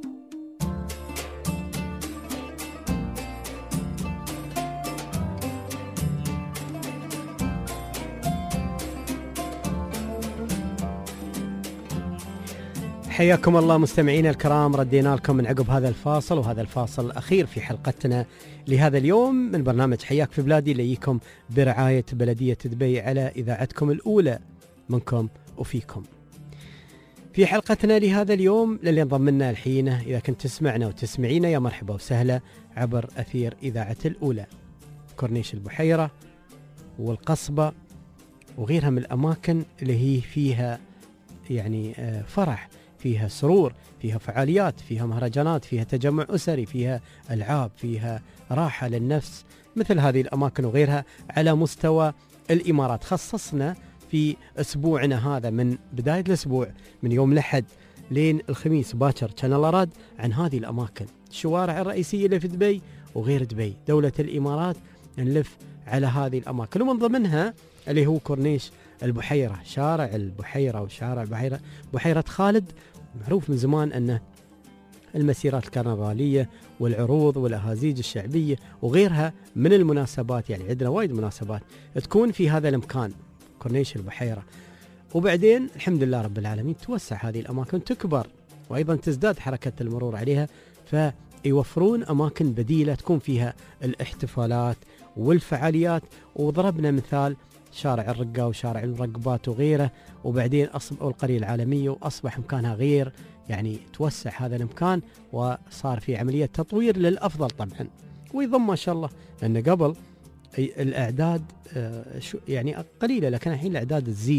حياكم الله مستمعينا الكرام، ردينا لكم من عقب هذا الفاصل، وهذا الفاصل الأخير في حلقتنا لهذا اليوم من برنامج حياك في بلادي اللي يجيكم برعاية بلدية دبي على إذاعتكم الأولى منكم وفيكم. في حلقتنا لهذا اليوم للي انضم لنا الحين، إذا كنت تسمعنا وتسمعينا يا مرحبا وسهلا عبر أثير إذاعة الأولى، كورنيش البحيرة والقصبة وغيرها من الأماكن اللي هي فيها يعني فرح، فيها سرور، فيها فعاليات، فيها مهرجانات، فيها تجمع أسري، فيها ألعاب، فيها راحة للنفس، مثل هذه الأماكن وغيرها على مستوى الإمارات. خصصنا في أسبوعنا هذا من بداية الأسبوع من يوم الأحد لين الخميس باكر شانل أراد عن هذه الأماكن، الشوارع الرئيسية اللي في دبي وغير دبي، دولة الإمارات، نلف على هذه الأماكن، ومن ضمنها اللي هو كورنيش البحيرة، شارع البحيرة وشارع بحيرة خالد، معروف من زمان أنه المسيرات الكرنفالية والعروض والأهازيج الشعبية وغيرها من المناسبات، يعني عندنا وايد مناسبات تكون في هذا المكان كورنيش البحيرة. وبعدين الحمد لله رب العالمين توسع هذه الأماكن، تكبر وأيضا تزداد حركة المرور عليها، فيوفرون أماكن بديلة تكون فيها الاحتفالات والفعاليات. وضربنا مثال شارع الرقة وشارع المرقبات وغيره، وبعدين والقرية العالمية، وأصبح مكانها غير، يعني توسع هذا المكان وصار في عملية تطوير للأفضل طبعا. ويضم ما شاء الله أن قبل الأعداد يعني قليلة، لكن الحين الأعداد تزيد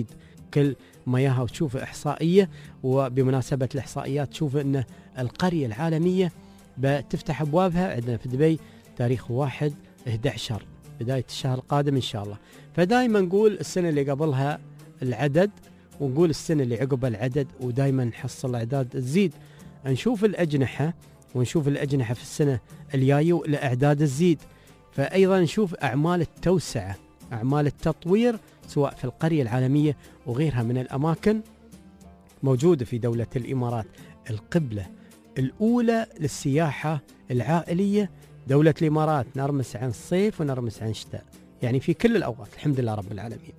كل مياهها وتشوف إحصائية. وبمناسبة الإحصائيات تشوف أن القرية العالمية بتفتح أبوابها عندنا في دبي تاريخ 1/11 بداية الشهر القادم إن شاء الله. فدايما نقول السنة اللي قبلها العدد ونقول السنة اللي عقبها العدد، ودايما نحصل الأعداد تزيد. نشوف الأجنحة ونشوف الأجنحة في السنة الجاية والأعداد تزيد. فأيضا نشوف أعمال التوسعة، أعمال التطوير سواء في القرية العالمية وغيرها من الأماكن موجودة في دولة الإمارات. القبلة الأولى للسياحة العائلية دولة الإمارات، نرمس عن صيف ونرمس عن شتاء، يعني في كل الأوقات الحمد لله رب العالمين.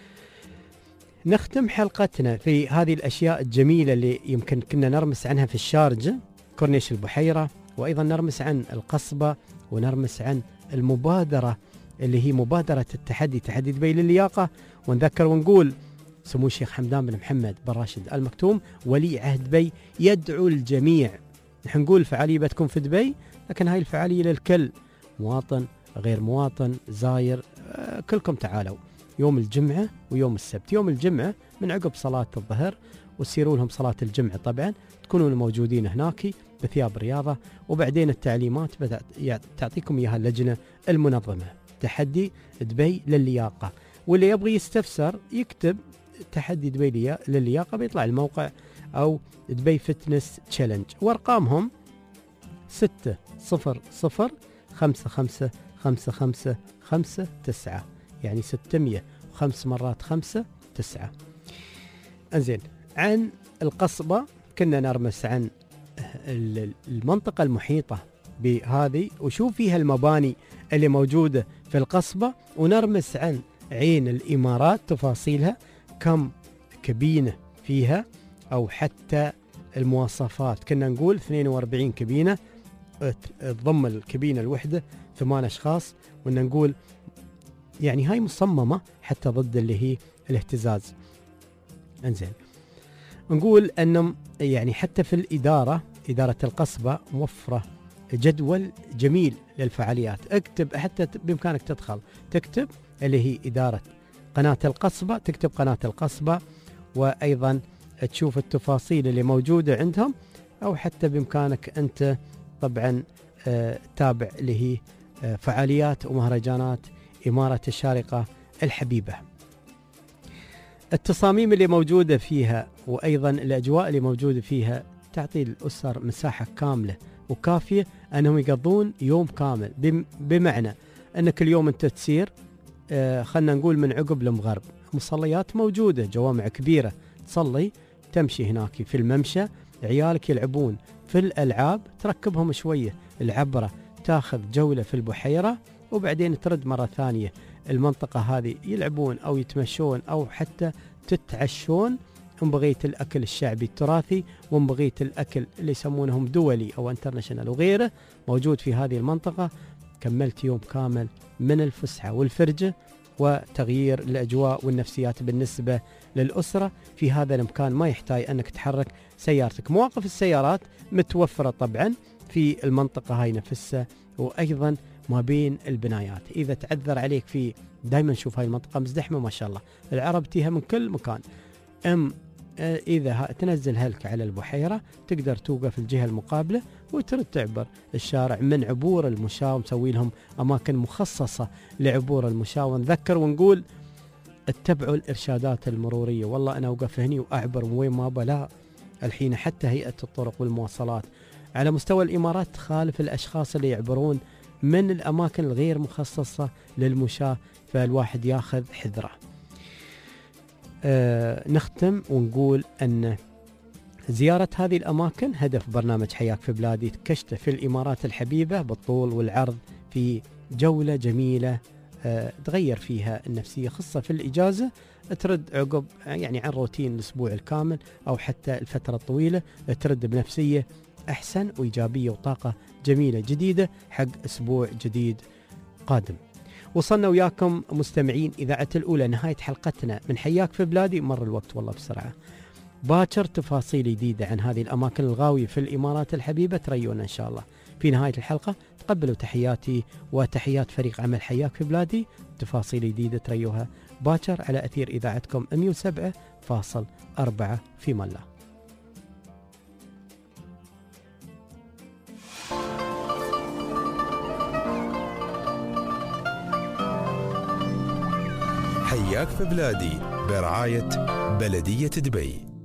نختم حلقتنا في هذه الأشياء الجميلة اللي يمكن كنا نرمس عنها في الشارجة، كورنيش البحيرة، وأيضا نرمس عن القصبة، ونرمس عن المبادرة اللي هي مبادرة التحدي، تحدي دبي للياقة. ونذكر ونقول سمو الشيخ حمدان بن محمد بن راشد آل مكتوم ولي عهد دبي يدعو الجميع. نحن نقول الفعالية بتكون في دبي، لكن هاي الفعالية للكل، مواطن غير مواطن زاير، كلكم تعالوا يوم الجمعة ويوم السبت. يوم الجمعة من عقب صلاة الظهر وتسيروا لهم صلاة الجمعة، طبعا تكونون موجودين هناك بثياب رياضة، وبعدين التعليمات تعطيكم إياها اللجنة المنظمة، تحدي دبي للياقة. واللي يبغي يستفسر يكتب تحدي دبي للياقة بيطلع الموقع أو دبي فتنس تشالنج، وارقامهم 600555559، يعني 600 5 مرات 5 9. انزين، عن القصبة كنا نرمس عن المنطقة المحيطة بهذه وشوف فيها المباني اللي موجودة في القصبة، ونرمس عن عين الإمارات تفاصيلها، كم كبينة فيها أو حتى المواصفات. كنا نقول 42 كبينة، تضم الكبينة الوحدة 8 أشخاص، وإن نقول يعني هاي مصممة حتى ضد اللي هي الاهتزاز. انزين، نقول أنهم يعني حتى في إدارة القصبة موفرة جدول جميل للفعاليات. اكتب حتى بإمكانك تدخل تكتب اللي هي إدارة قناة القصبة، تكتب قناة القصبة، وأيضا تشوف التفاصيل اللي موجودة عندهم، أو حتى بإمكانك أنت طبعا تابع اللي هي فعاليات ومهرجانات إمارة الشارقة الحبيبة. التصاميم اللي موجودة فيها وأيضا الأجواء اللي موجودة فيها تعطي الأسر مساحة كاملة وكافية أنهم يقضون يوم كامل، بمعنى أن كل يوم أنت تسير، خلنا نقول من عقب لمغرب، مصليات موجودة، جوامع كبيرة تصلي، تمشي هناك في الممشى، عيالك يلعبون في الألعاب، تركبهم شوية العبرة، تاخذ جولة في البحيرة، وبعدين ترد مرة ثانية المنطقة هذه يلعبون أو يتمشون أو حتى تتعشون. إن بغيت الأكل الشعبي التراثي، وإن بغيت الأكل اللي يسمونهم دولي أو انترناشنال وغيره موجود في هذه المنطقة. كملت يوم كامل من الفسحة والفرجة وتغيير الأجواء والنفسيات بالنسبة للأسرة في هذا المكان. ما يحتاج أنك تحرك سيارتك، مواقف السيارات متوفرة طبعا في المنطقة هاي نفسها، وأيضا ما بين البنايات. إذا تعذر عليك في دايما شوف هاي المنطقة مزدحمة ما شاء الله، العرب تيها من كل مكان. إذا تنزل هلك على البحيرة تقدر توقف الجهة المقابلة وترد تعبر الشارع من عبور المشاة، ومسوي لهم أماكن مخصصة لعبور المشاة. ونذكر ونقول اتبعوا الإرشادات المرورية. والله أنا أوقف هني وأعبر من وين ما بلا. الحين حتى هيئة الطرق والمواصلات على مستوى الإمارات تخالف الأشخاص اللي يعبرون من الأماكن الغير مخصصة للمشاة، فالواحد ياخذ حذره. نختم ونقول أن زيارة هذه الأماكن هدف برنامج حياك في بلادي كشته في الإمارات الحبيبة بالطول والعرض، في جولة جميلة تغير فيها النفسية، خاصة في الإجازة ترد عقب يعني عن روتين الأسبوع الكامل أو حتى الفترة الطويلة، ترد بنفسية أحسن وإيجابية وطاقة جميلة جديدة حق أسبوع جديد قادم. وصلنا وياكم مستمعين إذاعة الأولى نهاية حلقتنا من حياك في بلادي. مر الوقت والله بسرعة. باكر تفاصيل جديدة عن هذه الأماكن الغاوية في الإمارات الحبيبة تريونا إن شاء الله في نهاية الحلقة تقبلوا تحياتي وتحيات فريق عمل حياك في بلادي. تفاصيل جديدة تريوها باكر على أثير إذاعتكم 107.4 في ملا. حياك في بلادي برعاية بلدية دبي.